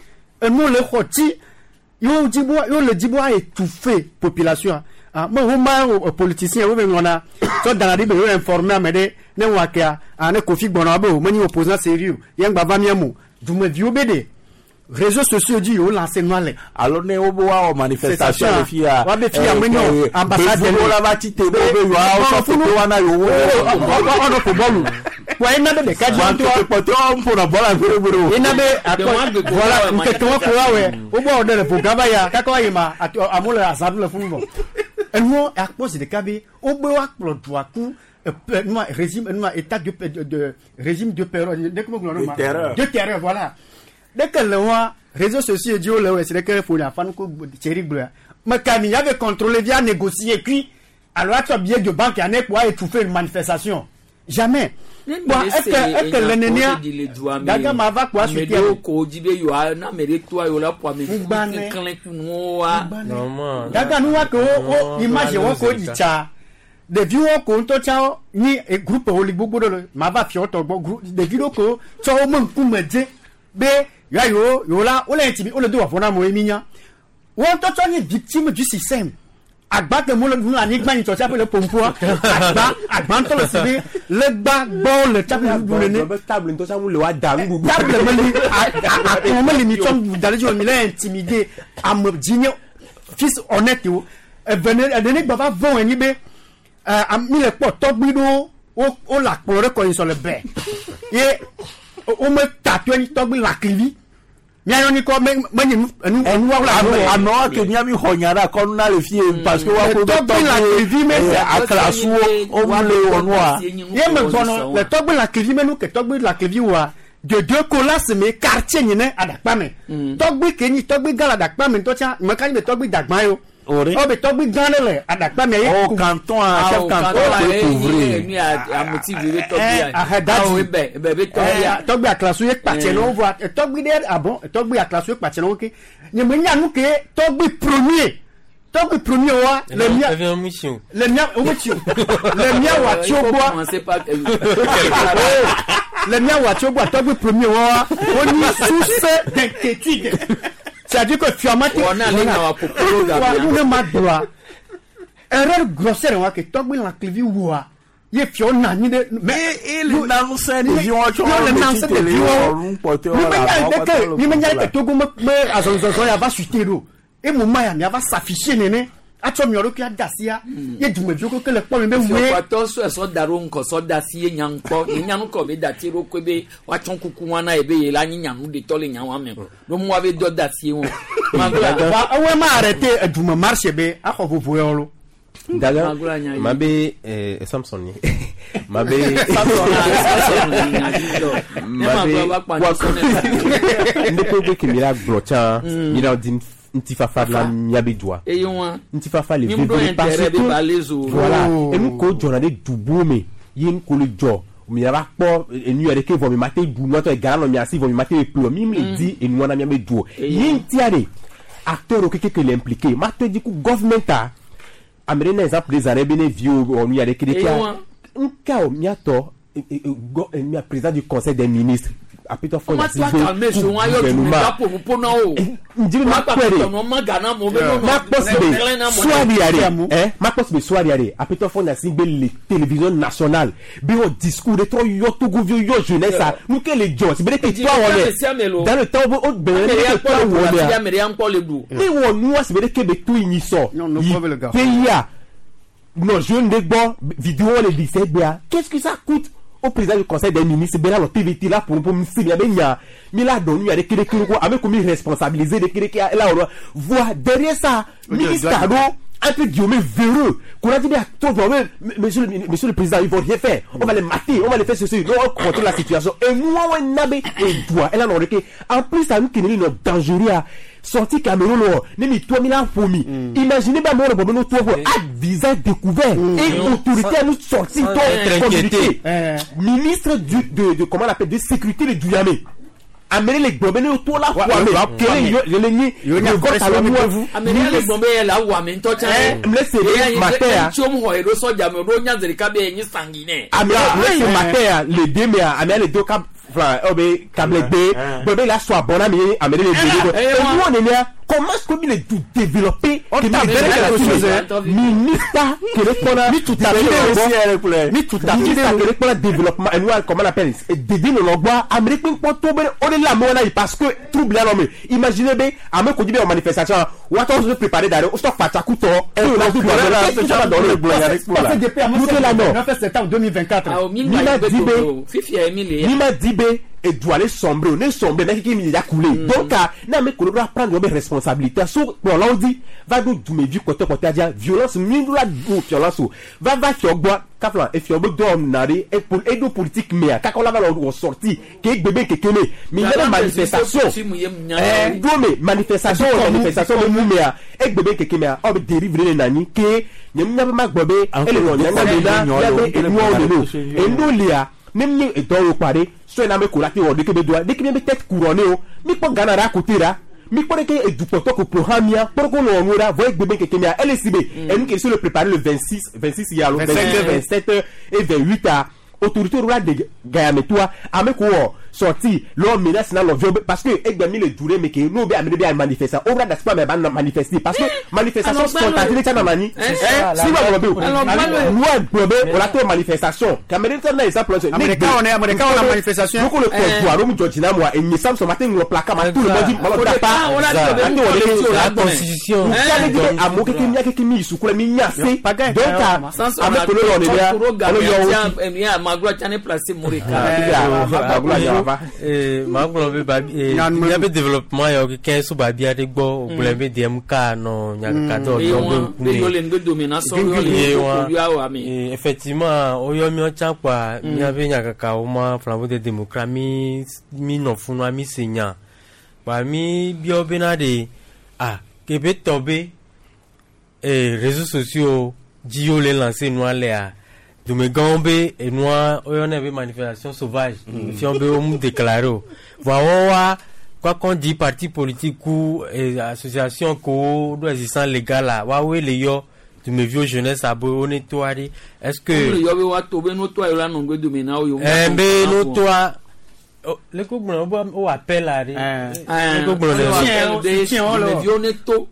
Speaker 6: yo le dibo a étouffé population mo ho ma politicien o be ngona to dana di be informer amede ne wa ka ane Kofi Gbona bo mo ni opposant sérieux yen gba va miamu dume vi obede réseaux sociaux dit yo lancer noile
Speaker 14: alors ne obo wa manifestation le fia
Speaker 6: wa be fia menyo ambassade
Speaker 14: de la batite be yo a so to wana yo
Speaker 6: ono ko bolu wa ina be ka janto
Speaker 14: poto mpo na bola gboro
Speaker 6: ina be voilà nketo ko wa obo o de programme ya ka ko yima amule asable funbo enwo akpose de kabe obo wa plodwaku régime état de régime de terreur voilà. Dès que le réseaux sociaux disent c'est que faut la fan ko terrible mais quand il y avait contrôlé via négocier puis alors tu as bien de banque en est pour étouffer une manifestation jamais bon est que le nénia daga ma va quoi
Speaker 3: sur terre ko dibe yo na mere toi yo la pour me clan noa
Speaker 6: daga nous wa ko image wo ko dicha de vidéo ko to chao ni groupe Hollywood do ma va fi auto groupe de vidéo ko chao mon kumeje be yo la o le intimi o le do afona mo eminya won to ni victime du système agba ke mo le nu ani gba ni to chape le pompo agba to le sibi le gba gbo le chape du le
Speaker 15: table to chape le wa da ngbu
Speaker 6: table me li mi to dale jo mi le intimider am dinyo fils honnête o venir donner gba va von eni be am mi le po to gbido o la po re ko sur le be et on me tatoué ni togbi la clivi miayoni ko mani enu wa
Speaker 14: ano ke nyami honyara kon na le fie parce que wa ko
Speaker 6: to la krivi me
Speaker 14: aklasu o mule onwa
Speaker 6: ye me bono le to la krivi me nu ke to la krivi wa de deux colas me quartier ni ne adakpa me to kenyi to gala adakpa me to cha me kan be to dagban yo o be to ganele adakpa me
Speaker 14: o canton a chef canton ko couvrir
Speaker 3: ni a motiver to be
Speaker 6: to aklasu ye parti no voit to der ah bon to aklasu ye parti no ke ni me nya nu ke to premier wa le mia wa chogwa le mia wa chogwa to premier wa oni source d'inquiétude. C'est-à-dire que fiamate
Speaker 3: on a les na popolo ga
Speaker 6: on ma droit erreur grossière wa que to la clivi wa ye fiona ni de
Speaker 14: mais il na no sen ni yo cho
Speaker 6: ni me nya ke to go me azonzo ya va sutero e mo maya mi va s'afficher nene acho mi oroki adasia ye dumejo ko kele po me we
Speaker 3: to so daro nko so dasie nyanko nyanko be datiro ko be wa chon kuku wana ebe ye la nyanu de tole nyanwa me do mo ave do dasie won
Speaker 6: mangla wa ma arrêter aduma marché be akho vovoyolo
Speaker 15: d'ailleurs mabe Samson ni mabe ndeko ke mira blocha mira din ntifafa la miabedwa ntifafa le vivre parce que voilà et nous ko journée dubume yin ko le jo mi va po enu yare ke vo mi mate du noto e gara no mi asi vo mi mate e plo mi me di enu wana miabedu yin tiare acteur que l'impliqué ma te di ku government a amere na exemple des arabes ne vieux on yare ke de kia un cas miato mi président du conseil des ministres apito fo na
Speaker 3: sibo ma yo tu na po po na o
Speaker 15: ndibi ma kwere
Speaker 3: no ma gana mo be
Speaker 15: ma possible ma possible soirée apito fo na sibo le télévision nationale bi o discours de trop yo to go yo jeunesse ça nous que les gens c'est que toi on dans le temps o ben toi on
Speaker 3: ya mere an po le du
Speaker 15: ni won nous c'est que be tout iniso pays non je ne bon vidéo les 17 bien qu'est-ce que ça coûte au président du conseil des ministres ben la TVT là pour me signer bien mais là donné avec que ko avec comme responsabiliser de que là on voit derrière ça ministre entre guillemets véreux qu'on a dit à toi monsieur le président il va rien faire on va les mater on va les faire ceci on contrôle la situation et moi on nabe et toi elle a non que en plus ça nous qui est dangereux sorti Cameroun ne mi toi mila fomi imaginez pas moi le bon toi à visage découvert et autorité à nous sortir communauté ministre de comment on appelle de sécurité de Duyamé amene le gbombe ne to la kwa me kele yo le ni yo ni ko ta lo mu
Speaker 3: amene le gbombe la wa me nto cha
Speaker 15: me se de mater
Speaker 3: chom ho ero so ja me ro nya zeri ka be yin sanguine
Speaker 15: amene le mater le deme amene le do ka flan obe câble B gbombe la so abona mi amene le de et nous on est là comment est-ce que il est tout développé ministre que le pona ni tout à fait ni tout à fait que le pona développement et nous comment on appelle et dédié le logba américain pour tomber on est là moi là parce que trouble là non imaginez bien américain ko dibe en manifestation ou attends se préparer d'aller au stock fata couteau et on a dit là ça dans le bloc avec pour là nous là non
Speaker 6: on fait septembre 2024
Speaker 15: ni ma dibe et doit aller sombrer on est sombre mais qui il a coulé donc na me ko doit prendre des responsabilités sur bon là on dit va do me vie côté dia violence minula do violence va fiogba kafla e fiogba do nari et pour edo politique mais ka ko la va sorti que bébé que kele mais il y a manifestation do me manifestation de mumea et bébé que keme o dériver nani que nyamna ma gbobe et le nyanga et nous lia même ni edo pare so na me ko la ti o de que doit de que me tête couronné o mi po gana ra côté ra mi po que du poto ko programmea pour ko no ngura voy bébé que kemia LCB et nous qui se le préparer le 26 il y a le 27 et 28 à autorité rurale de Gayametua avec quoi sorti l'homme menace dans l'environnement parce que egami le duré mais que nous bien amener bien manifester on va pas mais manifester parce que manifestation spontanée ça na mani si va robé moi robé on a fait manifestation Cameroun c'est exemple
Speaker 6: américain on a manifestation
Speaker 15: nous le pouvoir nous Georgina moi et nous sommes ce matin le placard tout le monde dit on a la constitution ça veut dire à mo que mia que mi sous la mi nyase donc avec le on est là
Speaker 3: magua chane place morika
Speaker 16: ma gblɔ be babi miabe développement yɔ keke so babi aɖe gbɔ gblɔ be DMK nɔ nyakaka dɔ effectivement oyɔ miɔ tsã kpa miabe nyakaka wo ma flambeau de démocrate mi nɔ funua mi se nya kpa mi biɔ bena de kebe tɔ be réseaux sociaux Dio les lancé noir là de me gambe et noir on avait manifestation sauvage si on veut déclarer voilà quoi qu'on dit parti politique ou association co d'existence légale là ouais les yo de me vieux jeunesse à on est toi est-ce que yo wa to be no toi là non go domina yo be no toi le ko gbon o appel là le ko gbon de vieux neto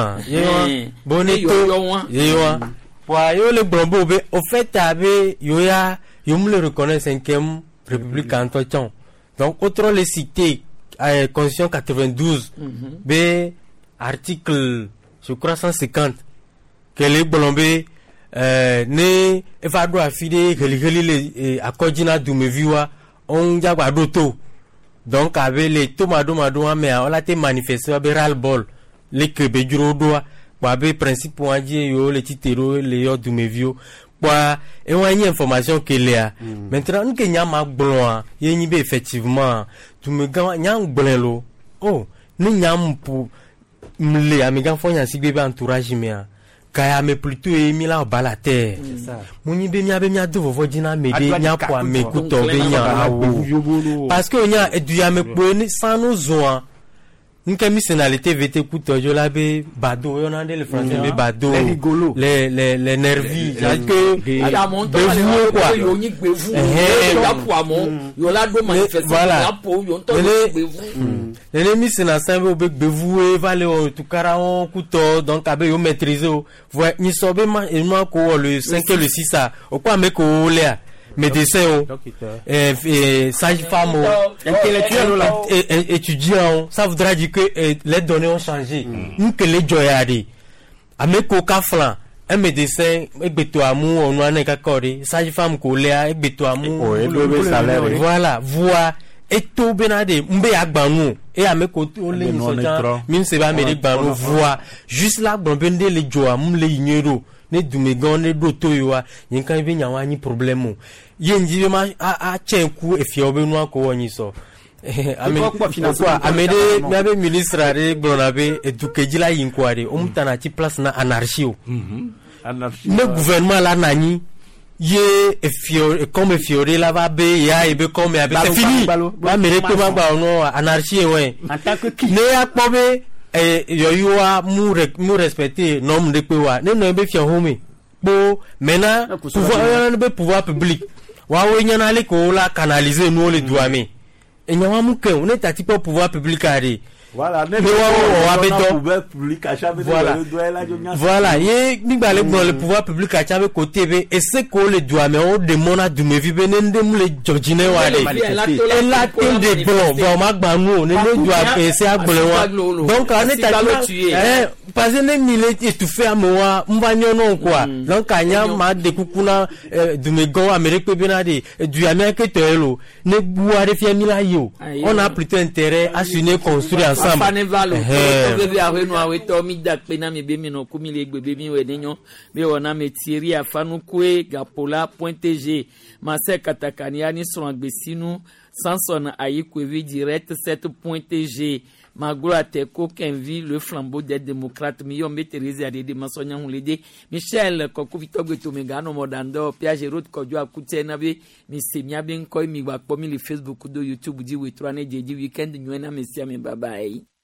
Speaker 16: boneto yo yo le brombo be au fait abe yo me le reconnaît 5e république en temps donc autre les citer constitution 92 b article je crois 150 que les blombe ne va doit filer les accordina du me viwa on jagwa doto donc avec les tomado mais on l'a été manifesté be ral bol les que be juro doa be principe pour dire yo les titero les yo du mevio kwa et on a une information que là maintenant nous que nyama blon yeni be effectivement tu me gan nyam blelo ni nyam pour mle amiga fonya sigbe entourage mea kaya me plutôt emi la bala terre muni be mia do vovo dina me de nya kwa me kuto be nya parce que nya edu ya me poni sans nous oa Nka missionalité vete kuto yo labe bado yo nande le français be bado les nervis que ya monto quoi yo ni gbevu ya poamon yo la do manifester la po yo to gbevu les missionnaires semble be gbevu e vale o tukara on kuto donc abe yo maîtriser voi ni sobe ma ko le 5 et le 6 ça o quoi me ko lea médecin sage-femme intellectuel étudiant ça voudra dire que les données ont changé nous que les joyadi ameko kaflan un médecin egbeto amu onu aneka kori sage-femme ko lea egbeto amu voilà voix et tout benade mbe agbanu et ameko le soja même c'est pas me gbanu voix juste là bon bende le joa mum le ignoro ne dumegon ne doto yoa yinkan be nyawa ni problème yenji ma a chenku efiobe no ko woni so amede nabe ministre are glonabe edukejila yinkware omutana ti place na anarchie le gouvernement la nani ye efio comme fiore la va be ya ebe comme abe c'est fini ba mere ko ba no anarchie ouais en tant que ne akpobe yoyua mu respecter nom de pewa ne no be fia home bo mena pouvoir public wa we nyana le ko la canaliser nous les douame et nyama mu ke on est tati pour pouvoir public ari voilà ne pouvoir public a chabe voilà ye ni ba le pouvoir public a chabe côté be et c'est que le douame on demande du me vibene ndem le georgine wa de et la tête de bon va magba nous ne doit essayer à gbolewa donc on est tati parce que ne mi le étouffé à moi mbanyo non quoi donc anya ma de kukuna du me go Amérique benade du Amérique telo ne boire fia mila yo on a plutôt intérêt à s'unir construire ensemble
Speaker 3: Panevalo bebe ahwenu aweto mi dakpe na mi be mi no kumi le gbebe mi wedenyo be wona metiri afanu kwe gapola.tg mase katakania ni so agbesinu Samson ayikwevi direct 7.tg Magloire Teko Kenvi le flambeau des démocrates mi yo meterize ade masonya hulede Michel Kokuvito Gbetomegano modando Pierre Gerot Kodjo akute na be mi semia ben koy mi gba po mi le Facebook do YouTube di we 3 ne jeji weekend nywena mesia me bye bye.